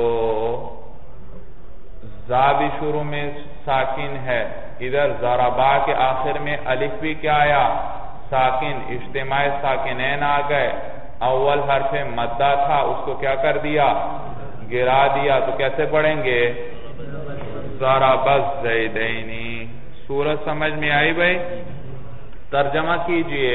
زا بھی شروع میں ساکن ہے، ادھر ضربا کے آخر میں الف بھی کیا آیا؟ ساکن، اجتماع ساکنین آ گئے، اول حرف مدہ تھا اس کو کیا کر دیا؟ گرا دیا، تو کیسے پڑھیں گے؟ ضرب الزیدین۔ سورت سمجھ میں آئی بھائی؟ ترجمہ کیجئے۔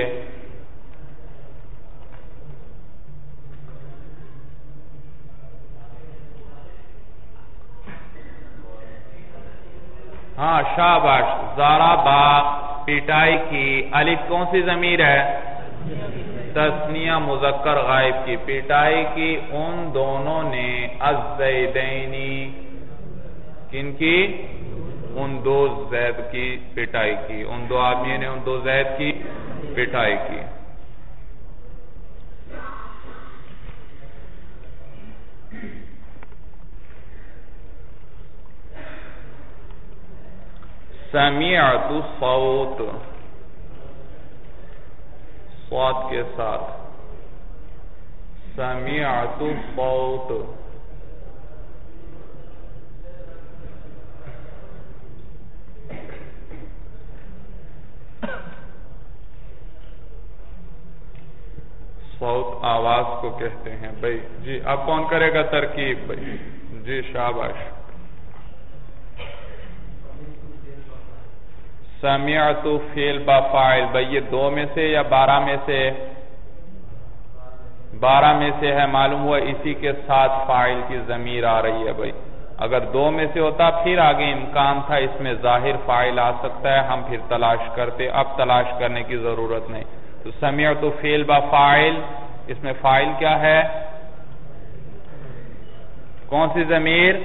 ہاں شاباش، ضربا پٹائی کی، الف کون سی ضمیر ہے؟ تثنیہ مذکر غائب کی، پٹائی کی ان دونوں نے، الزیدینی، کن کی؟ ان دو زید کی پٹائی کی، ان دو آدمیوں نے ان دو زید کی پٹائی کی۔ سمعت صوت، صوت کے ساتھ، سمعت صوت، صوت آواز کو کہتے ہیں بھائی۔ جی اب کون کرے گا ترکیب بھائی؟ جی شاباش۔ سمعت فعل با فاعل، بھائی یہ دو میں سے یا بارہ میں سے؟ بارہ میں سے ہے، معلوم ہوا اسی کے ساتھ فاعل کی ضمیر آ رہی ہے بھائی۔ اگر دو میں سے ہوتا پھر آگے امکان تھا اس میں ظاہر فاعل آ سکتا ہے، ہم پھر تلاش کرتے، اب تلاش کرنے کی ضرورت نہیں۔ تو سمعت فعل با فاعل، اس میں فاعل کیا ہے؟ کون سی ضمیر؟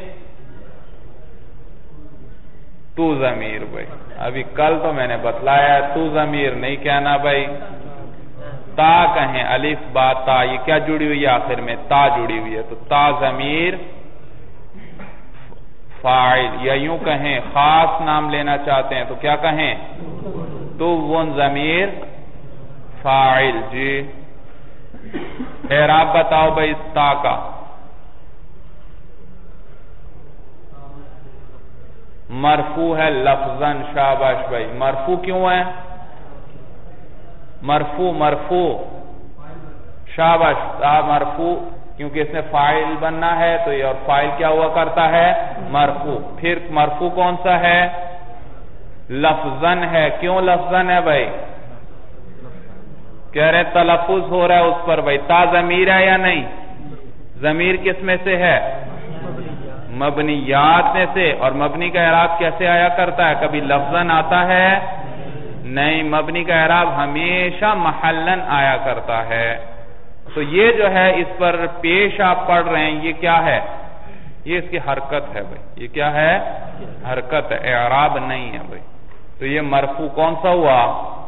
تو ضمیر بھائی، ابھی کل تو میں نے بتلایا ہے تو ضمیر نہیں کہنا بھائی، تا کہیں، الف با تا، یہ کیا جڑی ہوئی ہے آخر میں؟ تا جڑی ہوئی ہے، تو تا ضمیر فاعل، یا یوں کہیں خاص نام لینا چاہتے ہیں تو کیا کہیں؟ تو وہ ضمیر فاعل۔ جی اعراب بتاؤ بھائی اس تا کا۔ مرفوع ہے لفظاً، شاباش بھائی۔ مرفوع کیوں ہے؟ مرفوع مرفوع شاباش، تا مرفوع کیونکہ اس میں فاعل بننا ہے، تو یہ اور فاعل کیا ہوا کرتا ہے؟ مرفوع۔ پھر مرفوع کون سا ہے؟ لفظاً ہے۔ کیوں لفظاً ہے بھائی؟ کہہ رہے تلفظ ہو رہا ہے اس پر بھائی، تا ضمیر ہے یا نہیں؟ ضمیر کس میں سے ہے؟ مبنیات میں سے، اور مبنی کا اعراب کیسے آیا کرتا ہے؟ کبھی لفظاً آتا ہے؟ نہیں، مبنی کا اعراب ہمیشہ محلاً آیا کرتا ہے۔ تو یہ جو ہے اس پر پیش آپ پڑھ رہے ہیں، یہ کیا ہے؟ یہ اس کی حرکت ہے بھائی، یہ کیا ہے؟ حرکت ہے، اعراب نہیں ہے بھائی۔ تو یہ مرفوع کون سا ہوا؟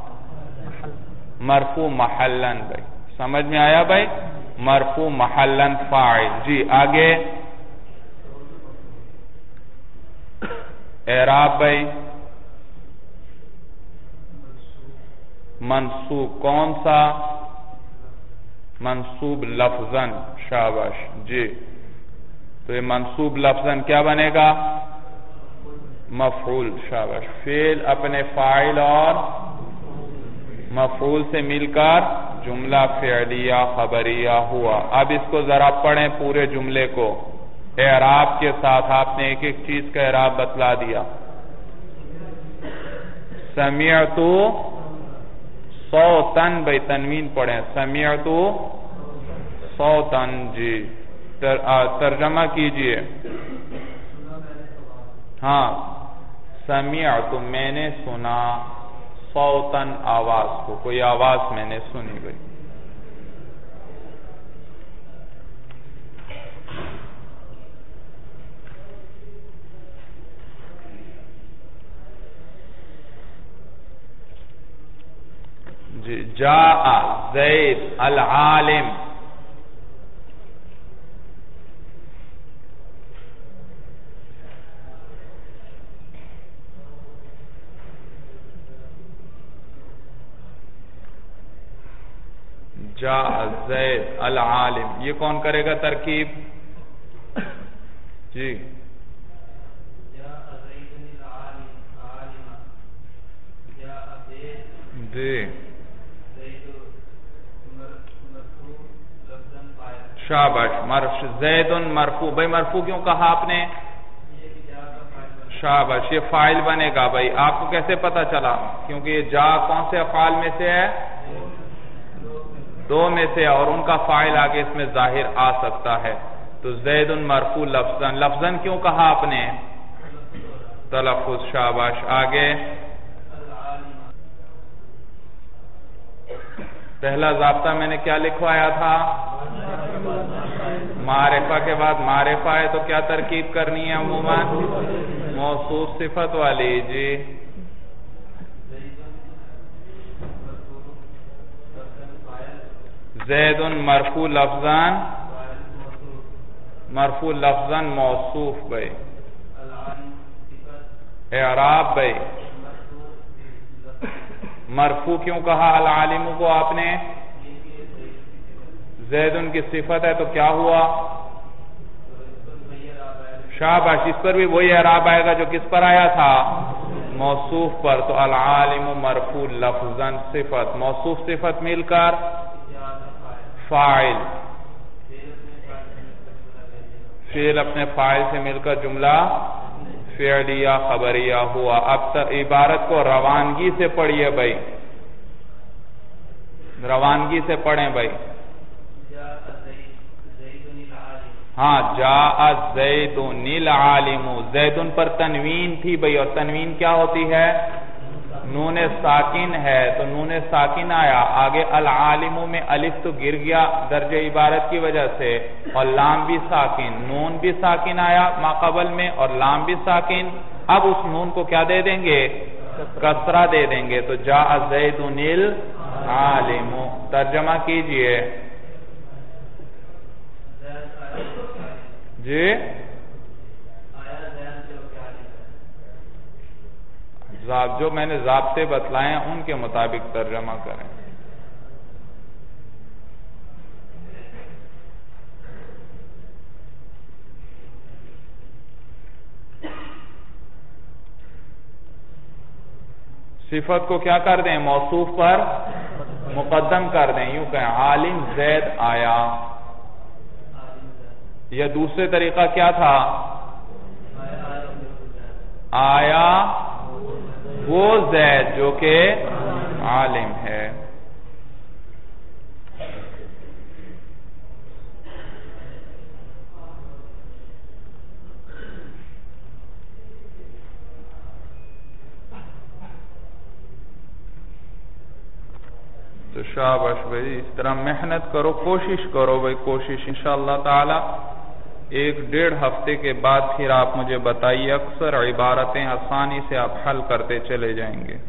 مرفوع محلاً بھائی، سمجھ میں آیا بھائی؟ مرفوع محلاً فاعل۔ جی آگے اعراب بھائی، منصوب کون سا؟ منصوب لفظاً، شاباش جی۔ تو یہ منصوب لفظاً کیا بنے گا؟ مفعول، شاباش۔ فعل اپنے فاعل اور مفعول سے مل کر جملہ فعلیہ خبریہ ہوا۔ اب اس کو ذرا پڑھیں پورے جملے کو اعراب کے ساتھ، آپ نے ایک ایک چیز کا اعراب بتلا دیا۔ سمعتو صوتاً، بھئی تنوین پڑھیں، سمعتو صوتاً۔ جی ترجمہ کیجئے۔ ہاں، سمعتو میں نے سنا، صوتاً آواز کو، کوئی آواز میں نے سنی بھئی۔ جی جاء زید العالم، جاء زید العالم، یہ کون کرے گا ترکیب؟ جی جی شاباش، مرف زید مرفوع، بھائی مرفوع کیوں کہا آپ نے؟ شاباش، یہ فاعل بنے گا بھائی، آپ کو کیسے پتا چلا؟ کیونکہ یہ جا کون سے افعال میں سے ہے؟ دو میں سے، اور ان کا فاعل آگے اس میں ظاہر آ سکتا ہے، تو زید مرفوع لفظاً، لفظاً کیوں کہا آپ نے؟ تلفظ، شاباش، آگے پہلا ضابطہ میں نے کیا لکھوایا تھا؟ معرفہ کے بعد معرفہ ہے تو کیا ترکیب کرنی ہے عموماً؟ موصوف صفت والی، جی زید مرفوع لفظاً، مرفوع لفظاً موصوف بھائی، اعراب بھائی مرفوع کیوں کہا العالم کو آپ نے؟ زید ان کی صفت ہے تو کیا ہوا؟ شاباش، اس پر بھی وہی اعراب آئے گا جو کس پر آیا تھا؟ موصوف پر، تو العالم مرفوع لفظاً صفت، موصوف صفت مل کر فاعل، فعل اپنے فاعل سے مل کر جملہ فعلیہ خبریہ ہوا۔ اب تک عبارت کو روانگی سے پڑھیے بھائی، روانگی سے پڑھیں بھائی۔ ہاں، جاء زید العالم، زید پر تنوین تھی بھائی، اور تنوین کیا ہوتی ہے؟ نون ساکن ہے، تو نون ساکن آیا، آگے العالم میں الف تو گر گیا درجہ عبارت کی وجہ سے، اور لام بھی ساکن، نون بھی ساکن آیا ماقبل میں اور لام بھی ساکن، اب اس نون کو کیا دے دیں گے؟ کسرہ دے دیں گے، تو جاء زید العالم، ترجمہ کیجئے جی۔ جو میں نے ضابطے بتلائے ہیں ان کے مطابق ترجمہ کریں۔ صفت کو کیا کر دیں؟ موصوف پر مقدم کر دیں، یوں کہیں عالم زید آیا، یا دوسرے طریقہ کیا تھا؟ آیا وہ زید جو کہ عالم ہے۔ تو شاباش بھائی، اس طرح محنت کرو، کوشش کرو بھائی، کوشش انشاءاللہ تعالی ایک ڈیڑھ ہفتے کے بعد پھر آپ مجھے بتائیے، اکثر عبارتیں آسانی سے آپ حل کرتے چلے جائیں گے۔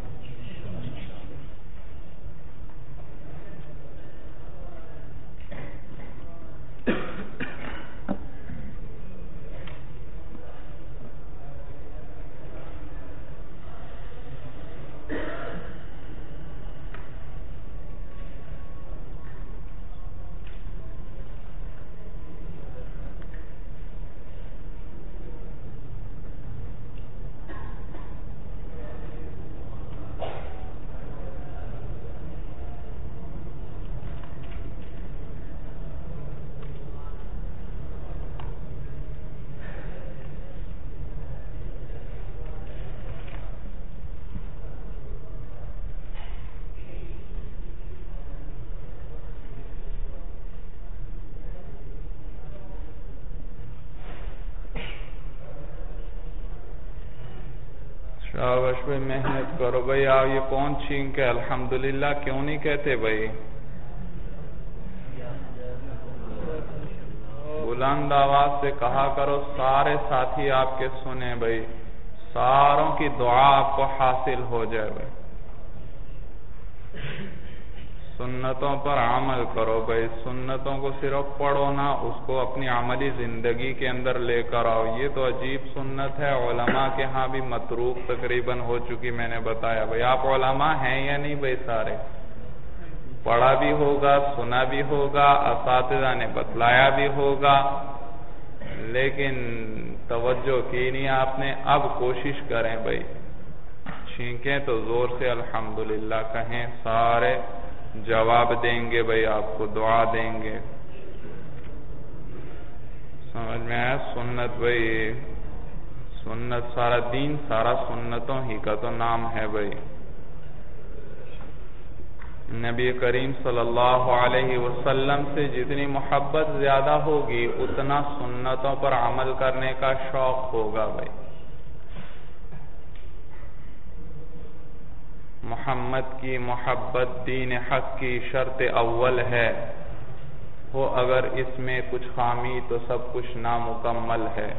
شاباش بھائی، محنت کرو بھائی۔ آپ یہ کون چھین کے الحمدللہ کیوں نہیں کہتے بھائی؟ بلند آواز سے کہا کرو، سارے ساتھی آپ کے سنیں بھائی، ساروں کی دعا آپ کو حاصل ہو جائے بھائی۔ سنتوں پر عمل کرو بھائی، سنتوں کو صرف پڑھو نہ، اس کو اپنی عملی زندگی کے اندر لے کر آؤ۔ یہ تو عجیب سنت ہے، علماء کے ہاں بھی متروک تقریباً ہو چکی، میں نے بتایا بھائی۔ آپ علماء ہیں یا نہیں بھائی سارے؟ پڑھا بھی ہوگا، سنا بھی ہوگا، اساتذہ نے بتلایا بھی ہوگا، لیکن توجہ کی نہیں آپ نے. اب کوشش کریں بھائی، چھینکیں تو زور سے الحمدللہ کہیں، سارے جواب دیں گے بھائی، آپ کو دعا دیں گے. سمجھ میں آیا؟ سنت بھائی، سنت سارا دین سارا سنتوں ہی کا تو نام ہے بھائی. نبی کریم صلی اللہ علیہ وسلم سے جتنی محبت زیادہ ہوگی اتنا سنتوں پر عمل کرنے کا شوق ہوگا بھائی. محمد کی محبت دین حق کی شرط اول ہے، وہ اگر اس میں کچھ خامی تو سب کچھ نامکمل ہے.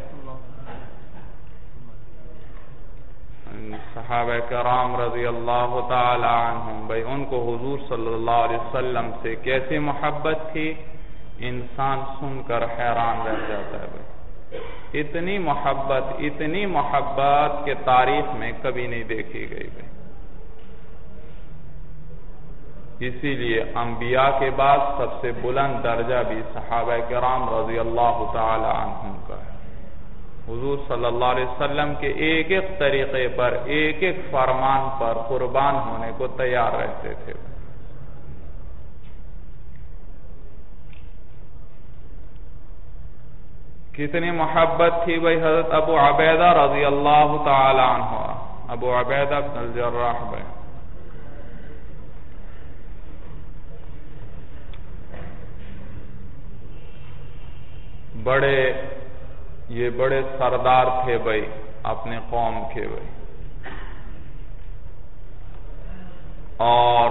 صحابہ کرام رضی اللہ تعالی عنہم بھائی، ان کو حضور صلی اللہ علیہ وسلم سے کیسی محبت تھی، انسان سن کر حیران رہ جاتا ہے بھائی. اتنی محبت اتنی محبت کہ تاریخ میں کبھی نہیں دیکھی گئی بھائی. اسی لیے انبیاء کے بعد سب سے بلند درجہ بھی صحابہ کرام رضی اللہ تعالی عنہم کا ہے. حضور صلی اللہ علیہ وسلم کے ایک ایک طریقے پر، ایک ایک فرمان پر قربان ہونے کو تیار رہتے تھے. کتنی محبت تھی بھائی حضرت ابو عبیدہ رضی اللہ تعالی عنہ، ابو عبیدہ بن الجراح بھائی. بڑے یہ بڑے سردار تھے بھائی اپنے قوم کے بھائی، اور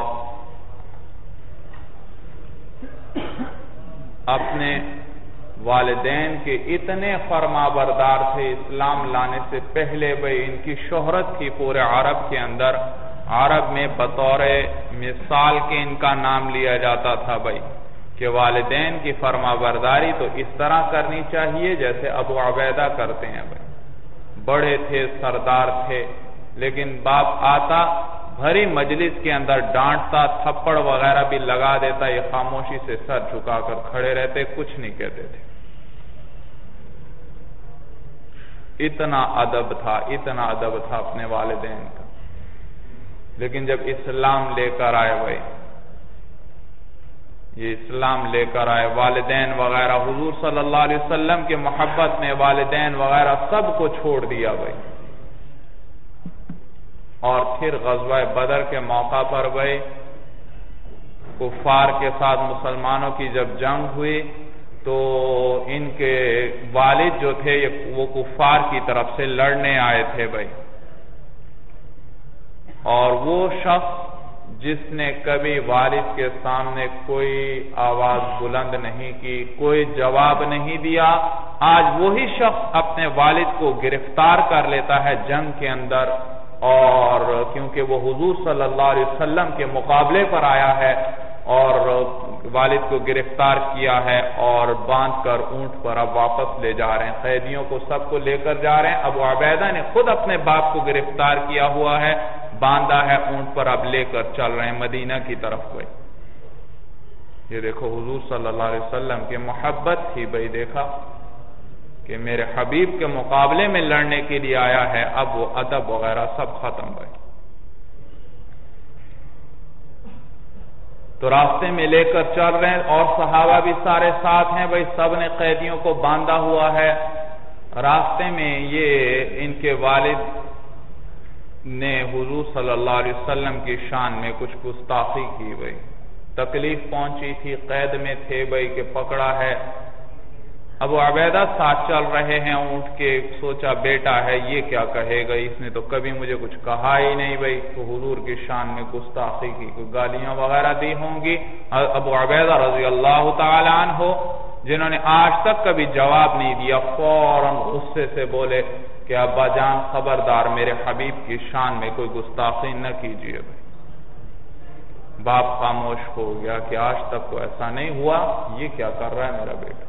اپنے والدین کے اتنے فرما بردار تھے. اسلام لانے سے پہلے بھائی ان کی شہرت تھی پورے عرب کے اندر. عرب میں بطور مثال کے ان کا نام لیا جاتا تھا بھائی کہ والدین کی فرما برداری تو اس طرح کرنی چاہیے جیسے ابو عبیدہ کرتے ہیں بھائی. بڑے تھے، سردار تھے، لیکن باپ آتا بھری مجلس کے اندر ڈانٹتا، تھپڑ وغیرہ بھی لگا دیتا، یہ خاموشی سے سر جھکا کر کھڑے رہتے، کچھ نہیں کہتے تھے. اتنا ادب تھا، اتنا ادب تھا اپنے والدین کا. لیکن جب اسلام لے کر آئے بھائی، یہ اسلام لے کر آئے، والدین وغیرہ حضور صلی اللہ علیہ وسلم کے محبت میں والدین وغیرہ سب کو چھوڑ دیا بھائی. اور پھر غزوہ بدر کے موقع پر بھائی کفار کے ساتھ مسلمانوں کی جب جنگ ہوئی تو ان کے والد جو تھے وہ کفار کی طرف سے لڑنے آئے تھے بھائی. اور وہ شخص جس نے کبھی والد کے سامنے کوئی آواز بلند نہیں کی، کوئی جواب نہیں دیا، آج وہی شخص اپنے والد کو گرفتار کر لیتا ہے جنگ کے اندر. اور کیونکہ وہ حضور صلی اللہ علیہ وسلم کے مقابلے پر آیا ہے اور والد کو گرفتار کیا ہے اور باندھ کر اونٹ پر اب واپس لے جا رہے ہیں، قیدیوں کو سب کو لے کر جا رہے ہیں. ابو عبیدہ نے خود اپنے باپ کو گرفتار کیا ہوا ہے، باندھا ہے اونٹ پر، اب لے کر چل رہے ہیں مدینہ کی طرف. بھائی یہ دیکھو حضور صلی اللہ علیہ وسلم کی محبت تھی بھائی. دیکھا کہ میرے حبیب کے مقابلے میں لڑنے کے لیے آیا ہے، اب وہ ادب وغیرہ سب ختم بھائی. تو راستے میں لے کر چل رہے ہیں اور صحابہ بھی سارے ساتھ ہیں بھائی، سب نے قیدیوں کو باندھا ہوا ہے. راستے میں یہ ان کے والد نے حضور صلی اللہ علیہ وسلم کی شان میں کچھ گستاخی کی بھائی. تکلیف پہنچی تھی، قید میں تھے بھائی کہ پکڑا ہے. ابو عبیدہ ساتھ چل رہے ہیں اونٹ کے، سوچا بیٹا ہے یہ کیا کہے گا، اس نے تو کبھی مجھے کچھ کہا ہی نہیں بھائی. تو حضور کی شان میں گستاخی کی، کوئی گالیاں وغیرہ دی ہوں گی. ابو عبیدہ رضی اللہ تعالی عنہ جنہوں نے آج تک کبھی جواب نہیں دیا، فوراً غصے سے بولے کہ ابا جان خبردار، میرے حبیب کی شان میں کوئی گستاخی نہ کیجیے بھائی. باپ خاموش ہو گیا کہ آج تک تو ایسا نہیں ہوا، یہ کیا کر رہا ہے میرا بیٹا.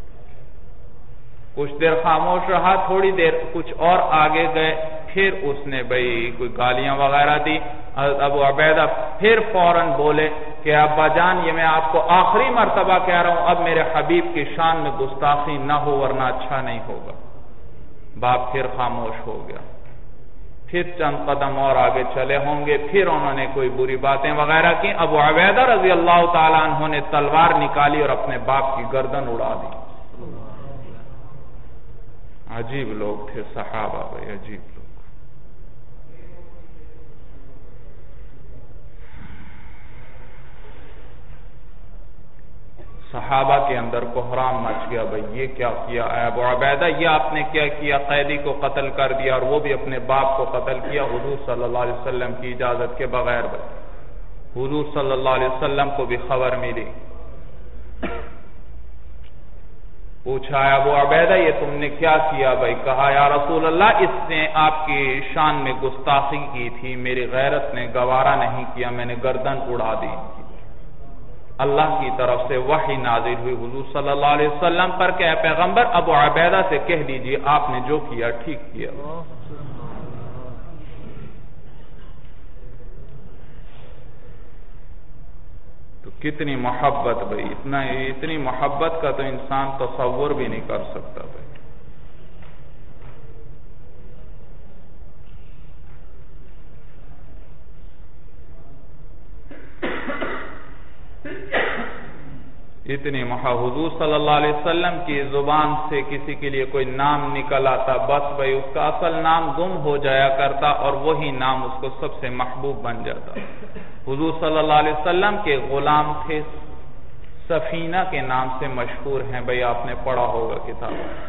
کچھ دیر خاموش رہا، تھوڑی دیر کچھ اور آگے گئے، پھر اس نے بھائی کوئی گالیاں وغیرہ دی. ابو عبیدہ پھر فوراً بولے کہ ابا جان یہ میں آپ کو آخری مرتبہ کہہ رہا ہوں، اب میرے حبیب کی شان میں گستاخی نہ ہو ورنہ اچھا نہیں ہوگا۔ باپ پھر خاموش ہو گیا۔ پھر چند قدم اور آگے چلے ہوں گے، پھر انہوں نے کوئی بری باتیں وغیرہ کی۔ ابو عبیدہ رضی اللہ تعالیٰ عنہ نے تلوار نکالی اور اپنے باپ کی گردن اڑا دی۔ عجیب لوگ تھے صحابہ بھائی، عجیب لوگ۔ صحابہ کے اندر کوحرام مچ گیا، بھائی یہ کیا کیا ہے ابو عبیدہ، یہ آپ نے کیا کیا؟ قیدی کو قتل کر دیا اور وہ بھی اپنے باپ کو قتل کیا حضور صلی اللہ علیہ وسلم کی اجازت کے بغیر۔ بھائی حضور صلی اللہ علیہ وسلم کو بھی خبر ملی، پوچھا ابو عبیدہ یہ تم نے کیا کیا؟ بھائی کہا یا رسول اللہ اس نے آپ کی شان میں گستاخی کی تھی، میری غیرت نے گوارا نہیں کیا، میں نے گردن اڑا دی۔ اللہ کی طرف سے وحی نازل ہوئی حضور صلی اللہ علیہ وسلم پر کہ اے پیغمبر ابو عبیدہ سے کہہ دیجئے آپ نے جو کیا ٹھیک کیا۔ تو کتنی محبت بھائی، اتنا اتنی محبت کا تو انسان تصور بھی نہیں کر سکتا بھائی۔ اتنی محبت حضور صلی اللہ علیہ وسلم کی زبان سے کسی کے لیے کوئی نام نکل آتا، بس بھائی اس کا اصل نام گم ہو جایا کرتا اور وہی نام اس کو سب سے محبوب بن جاتا۔ حضور صلی اللہ علیہ وسلم کے غلام تھے، سفینہ کے نام سے مشہور ہیں، بھئی آپ نے پڑھا ہوگا کتاب۔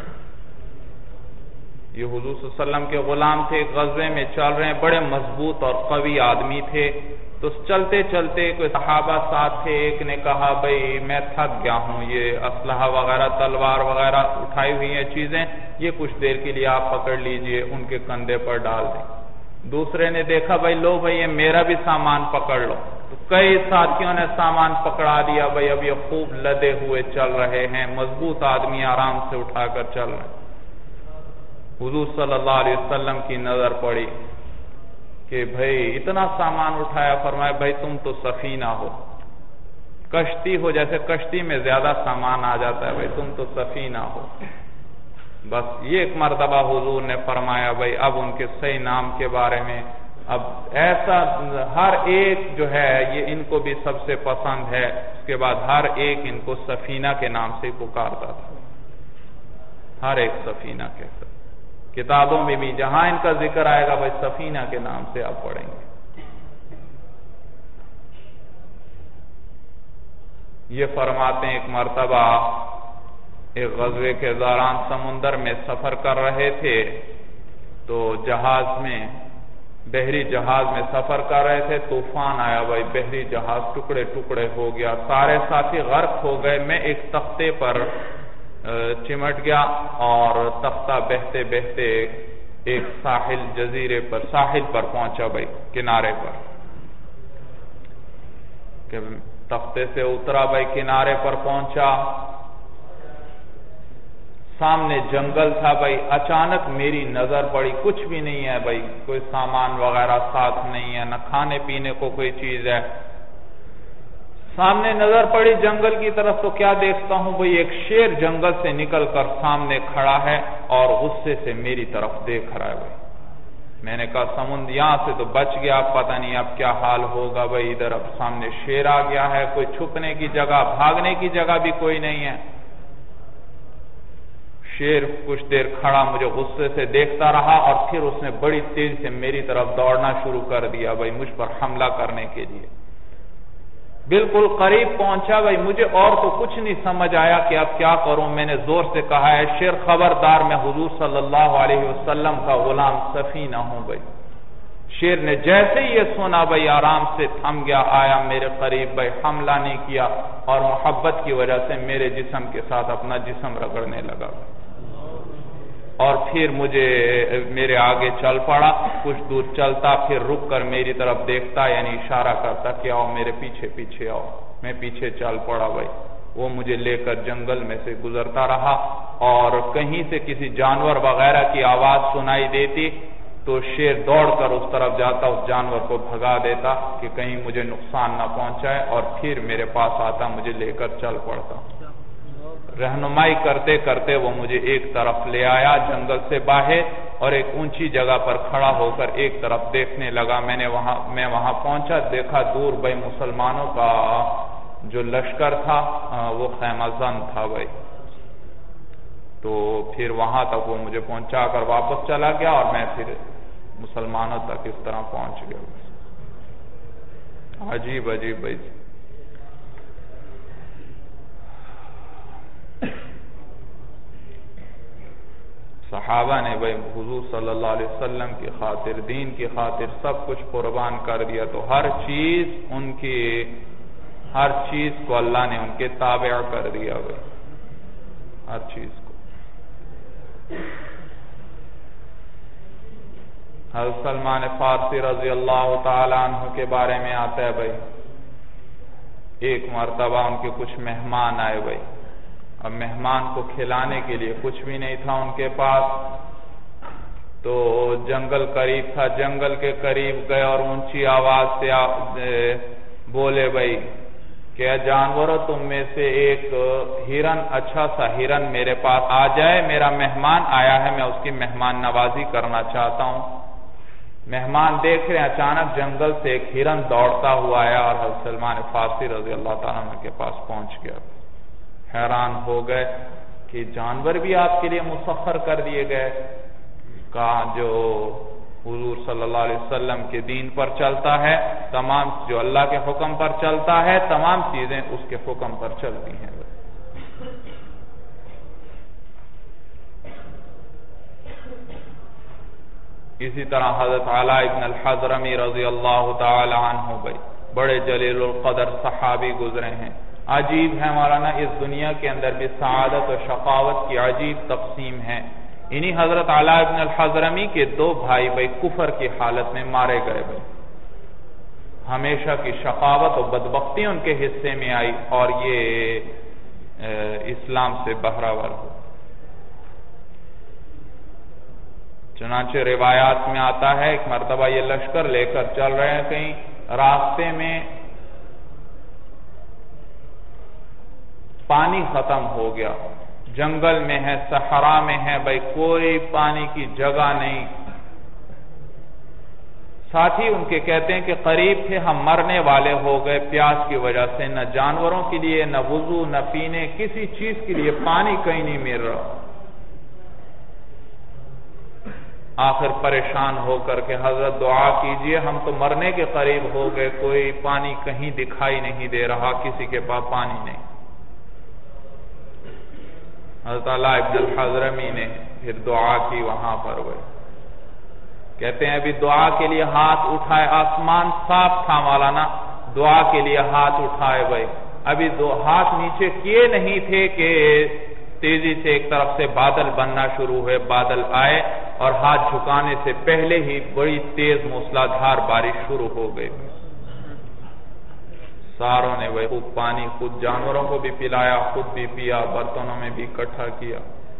یہ حضور صلی اللہ علیہ وسلم کے غلام تھے، غزوے میں چل رہے ہیں، بڑے مضبوط اور قوی آدمی تھے۔ تو چلتے چلتے کوئی صحابہ ساتھ تھے، ایک نے کہا بھئی میں تھک گیا ہوں، یہ اسلحہ وغیرہ تلوار وغیرہ اٹھائی ہوئی ہیں چیزیں، یہ کچھ دیر کے لیے آپ پکڑ لیجئے، ان کے کندھے پر ڈال دیں۔ دوسرے نے دیکھا بھئی لو بھئی یہ میرا بھی سامان پکڑ لو، تو کئی ساتھیوں نے سامان پکڑا دیا، بھئی اب یہ خوب لدے ہوئے چل رہے ہیں، مضبوط آدمی آرام سے اٹھا کر چل رہے ہیں۔ حضور صلی اللہ علیہ وسلم کی نظر پڑی کہ بھئی اتنا سامان اٹھایا، فرمایا بھئی تم تو سفینہ ہو، کشتی ہو، جیسے کشتی میں زیادہ سامان آ جاتا ہے، بھئی تم تو سفینہ ہو۔ بس یہ ایک مرتبہ حضور نے فرمایا بھئی اب ان کے صحیح نام کے بارے میں، اب ایسا ہر ایک جو ہے یہ ان کو بھی سب سے پسند ہے، اس کے بعد ہر ایک ان کو سفینہ کے نام سے پکارتا تھا، ہر ایک سفینہ کہتا۔ کتابوں میں بھی جہاں ان کا ذکر آئے گا بھائی سفینہ کے نام سے آپ پڑھیں گے۔ یہ فرماتے ہیں ایک مرتبہ ایک غزوے کے دوران سمندر میں سفر کر رہے تھے، تو جہاز میں بحری جہاز میں سفر کر رہے تھے، طوفان آیا بھائی، بحری جہاز ٹکڑے ٹکڑے ہو گیا، سارے ساتھی غرق ہو گئے۔ میں ایک تختے پر چمٹ گیا اور تختہ بہتے بہتے ایک ساحل جزیرے پر ساحل پر پہنچا بھائی، کنارے پر۔ کہ تختے سے اترا بھائی، کنارے پر پہنچا، سامنے جنگل تھا بھائی، اچانک میری نظر پڑی، کچھ بھی نہیں ہے بھائی، کوئی سامان وغیرہ ساتھ نہیں ہے، نہ کھانے پینے کو کوئی چیز ہے۔ سامنے نظر پڑی جنگل کی طرف، تو کیا دیکھتا ہوں بھئی ایک شیر جنگل سے نکل کر سامنے کھڑا ہے اور غصے سے میری طرف دیکھ رہا ہے بھئی۔ میں نے کہا سمند یہاں سے تو بچ گیا، پتہ نہیں اب کیا حال ہوگا بھئی، ادھر اب سامنے شیر آ گیا ہے، کوئی چھپنے کی جگہ بھاگنے کی جگہ بھی کوئی نہیں ہے۔ شیر کچھ دیر کھڑا مجھے غصے سے دیکھتا رہا اور پھر اس نے بڑی تیز سے میری طرف دوڑنا شروع کر دیا بھئی، مجھ پر حملہ کرنے کے لیے۔ بالکل قریب پہنچا بھئی، مجھے اور تو کچھ نہیں سمجھ آیا کہ اب کیا کروں۔ میں نے زور سے کہا ہے شیر خبردار، میں حضور صلی اللہ علیہ وسلم کا غلام سفینہ ہوں بھئی۔ شیر نے جیسے ہی یہ سنا بھئی آرام سے تھم گیا، آیا میرے قریب بھئی، حملہ نہیں کیا اور محبت کی وجہ سے میرے جسم کے ساتھ اپنا جسم رگڑنے لگا اور پھر مجھے میرے آگے چل پڑا، کچھ دور چلتا، پھر رک کر میری طرف دیکھتا، یعنی اشارہ کرتا کہ آؤ میرے پیچھے پیچھے آؤ۔ میں پیچھے چل پڑا بھائی، وہ مجھے لے کر جنگل میں سے گزرتا رہا اور کہیں سے کسی جانور وغیرہ کی آواز سنائی دیتی تو شیر دوڑ کر اس طرف جاتا، اس جانور کو بھگا دیتا کہ کہیں مجھے نقصان نہ پہنچائے، اور پھر میرے پاس آتا، مجھے لے کر چل پڑتا۔ رہنمائی کرتے کرتے وہ مجھے ایک طرف لے آیا جنگل سے باہر، اور ایک اونچی جگہ پر کھڑا ہو کر ایک طرف دیکھنے لگا۔ میں نے وہاں میں وہاں پہنچا، دیکھا دور بھائی مسلمانوں کا جو لشکر تھا وہ خیمہ زن تھا بھائی۔ تو پھر وہاں تک وہ مجھے پہنچا کر واپس چلا گیا، اور میں پھر مسلمانوں تک اس طرح پہنچ گیا۔ عجیب عجیب بھائی۔ صحابہ نے بھائی حضور صلی اللہ علیہ وسلم کی خاطر، دین کی خاطر سب کچھ قربان کر دیا، تو ہر چیز ان کی ہر چیز کو اللہ نے ان کے تابع کر دیا بھائی، ہر چیز کو۔ حضرت سلمان فارسی رضی اللہ تعالی عنہ کے بارے میں آتا ہے بھائی، ایک مرتبہ ان کے کچھ مہمان آئے بھائی، اب مہمان کو کھلانے کے لیے کچھ بھی نہیں تھا ان کے پاس، تو جنگل قریب تھا، جنگل کے قریب گئے اور اونچی آواز سے بولے بھائی کہ جانوروں تم میں سے ایک ہرن، اچھا سا ہرن میرے پاس آ جائے، میرا مہمان آیا ہے، میں اس کی مہمان نوازی کرنا چاہتا ہوں۔ مہمان دیکھ رہے ہیں، اچانک جنگل سے ایک ہرن دوڑتا ہوا آیا اور حضرت سلمان فارسی رضی اللہ تعالیٰ عنہ کے پاس پہنچ گیا۔ حیران ہو گئے کہ جانور بھی آپ کے لیے مسخر کر دیے گئے، کہا جو حضور صلی اللہ علیہ وسلم کے دین پر چلتا ہے، تمام جو اللہ کے حکم پر چلتا ہے، تمام چیزیں اس کے حکم پر چلتی ہیں۔ اسی طرح حضرت علاء ابن الحضرمی رضی اللہ تعالی عنہ بھائی بڑے جلیل القدر صحابی گزرے ہیں۔ عجیب ہے مولانا، اس دنیا کے اندر بھی سعادت و شقاوت کی عجیب تقسیم ہے۔ انہی حضرت علاء ابن الحضرمی کے دو بھائی بھائی کفر کی حالت میں مارے گئے بھائی، ہمیشہ کی شقاوت و بدبختی ان کے حصے میں آئی، اور یہ اسلام سے بہرہور ہو۔ چنانچہ روایات میں آتا ہے ایک مرتبہ یہ لشکر لے کر چل رہے ہیں، کہیں راستے میں پانی ختم ہو گیا، جنگل میں ہے، صحرا میں ہے بھائی، کوئی پانی کی جگہ نہیں۔ ساتھی ان کے کہتے ہیں کہ قریب تھے ہم مرنے والے ہو گئے پیاس کی وجہ سے، نہ جانوروں کے لیے، نہ وضو، نہ پینے، کسی چیز کے لیے پانی کہیں نہیں مل رہا۔ آخر پریشان ہو کر کے حضرت دعا کیجئے، ہم تو مرنے کے قریب ہو گئے، کوئی پانی کہیں دکھائی نہیں دے رہا، کسی کے پاس پانی نہیں۔ حضرت علاء ابن الحضرمی نے پھر دعا کی وہاں پر وہ کہتے ہیں ابھی دعا کے لیے ہاتھ اٹھائے، آسمان صاف تھا مولانا، دعا کے لیے ہاتھ اٹھائے بھائی، ابھی دو ہاتھ نیچے کیے نہیں تھے کہ تیزی سے ایک طرف سے بادل بننا شروع ہوئے، بادل آئے اور ہاتھ جھکانے سے پہلے ہی بڑی تیز موسلادھار بارش شروع ہو گئی۔ ساروں نے وہ خوب پانی خود جانوروں کو بھی پلایا، خود بھی پیا، برتنوں میں بھی اکٹھا کیا۔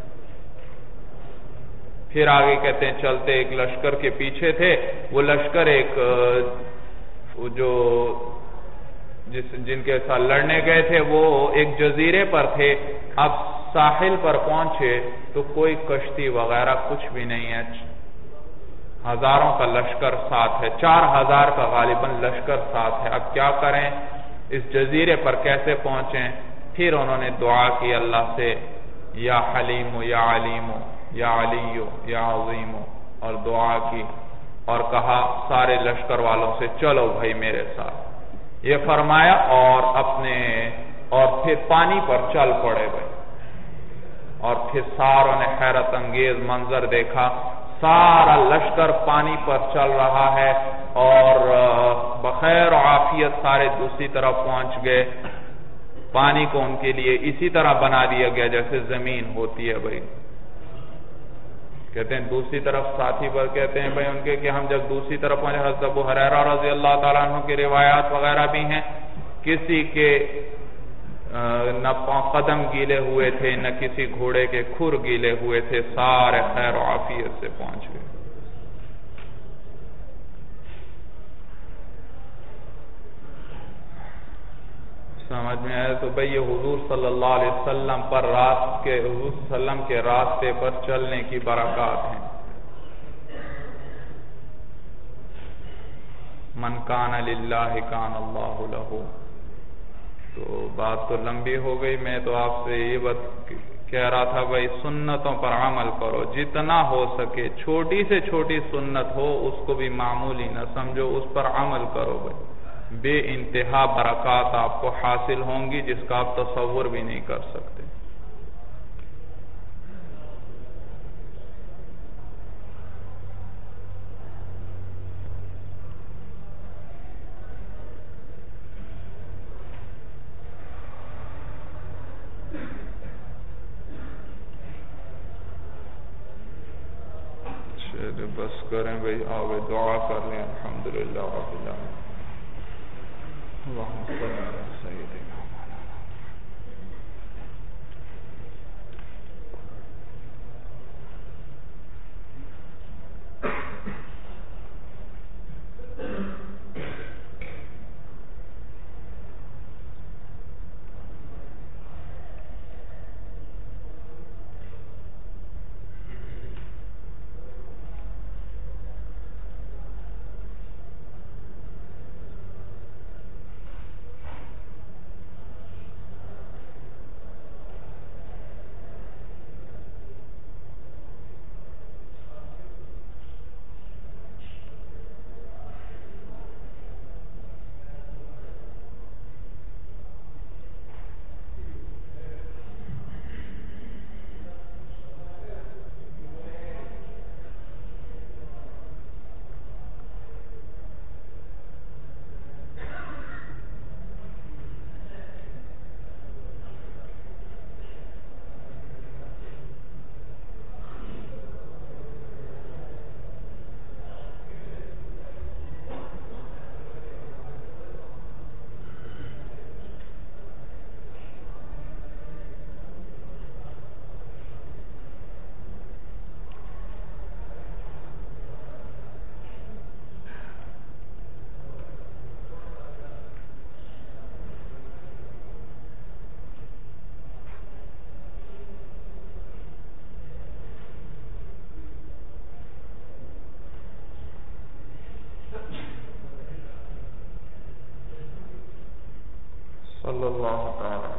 پھر آگے کہتے ہیں چلتے ایک لشکر کے پیچھے تھے، وہ لشکر ایک جو جس جن کے ساتھ لڑنے گئے تھے وہ ایک جزیرے پر تھے، اب ساحل پر پہنچے تو کوئی کشتی وغیرہ کچھ بھی نہیں ہے، ہزاروں کا لشکر ساتھ ہے، چار ہزار کا غالباً لشکر ساتھ ہے، اب کیا کریں، اس جزیرے پر کیسے پہنچیں؟ پھر انہوں نے دعا کی اللہ سے، یا حلیم یا علیم یا علی یا عظیم، اور دعا کی اور کہا سارے لشکر والوں سے چلو بھائی میرے ساتھ، یہ فرمایا اور اپنے اور پھر پانی پر چل پڑے بھائی، اور پھر ساروں نے حیرت انگیز منظر دیکھا، سارا لشکر پانی پر چل رہا ہے اور بخیر و عافیت سارے دوسری طرف پہنچ گئے۔ پانی کو ان کے لیے اسی طرح بنا دیا گیا جیسے زمین ہوتی ہے بھائی۔ کہتے ہیں دوسری طرف ساتھی پر کہتے ہیں بھائی ان کے کہ ہم جب دوسری طرف پہنچے، حضرت ابو ہریرہ رضی اللہ تعالیٰ عنہ کی روایات وغیرہ بھی ہیں، کسی کے نہ قدم گیلے ہوئے تھے، نہ کسی گھوڑے کے کھر گیلے ہوئے تھے، سارے خیر و عافیت سے پہنچ گئے۔ میں آئے تو بھئی یہ حضور صلی اللہ علیہ وسلم پر راست کے حضور صلی اللہ علیہ وسلم کے راستے پر چلنے کی برکات ہیں. من کان للہ کان اللہ لہ. تو بات تو لمبی ہو گئی. میں تو آپ سے یہ بات کہہ رہا تھا بھائی سنتوں پر عمل کرو جتنا ہو سکے. چھوٹی سے چھوٹی سنت ہو اس کو بھی معمولی نہ سمجھو, اس پر عمل کرو بھائی. بے انتہا برکات آپ کو حاصل ہوں گی جس کا آپ تصور بھی نہیں کر سکتے. چلے بس کریں بھائی, آوے دعا کر لیں. الحمدللہ رب العالمین. اللہم صلی علی سیدنا صلی اللہ تعالی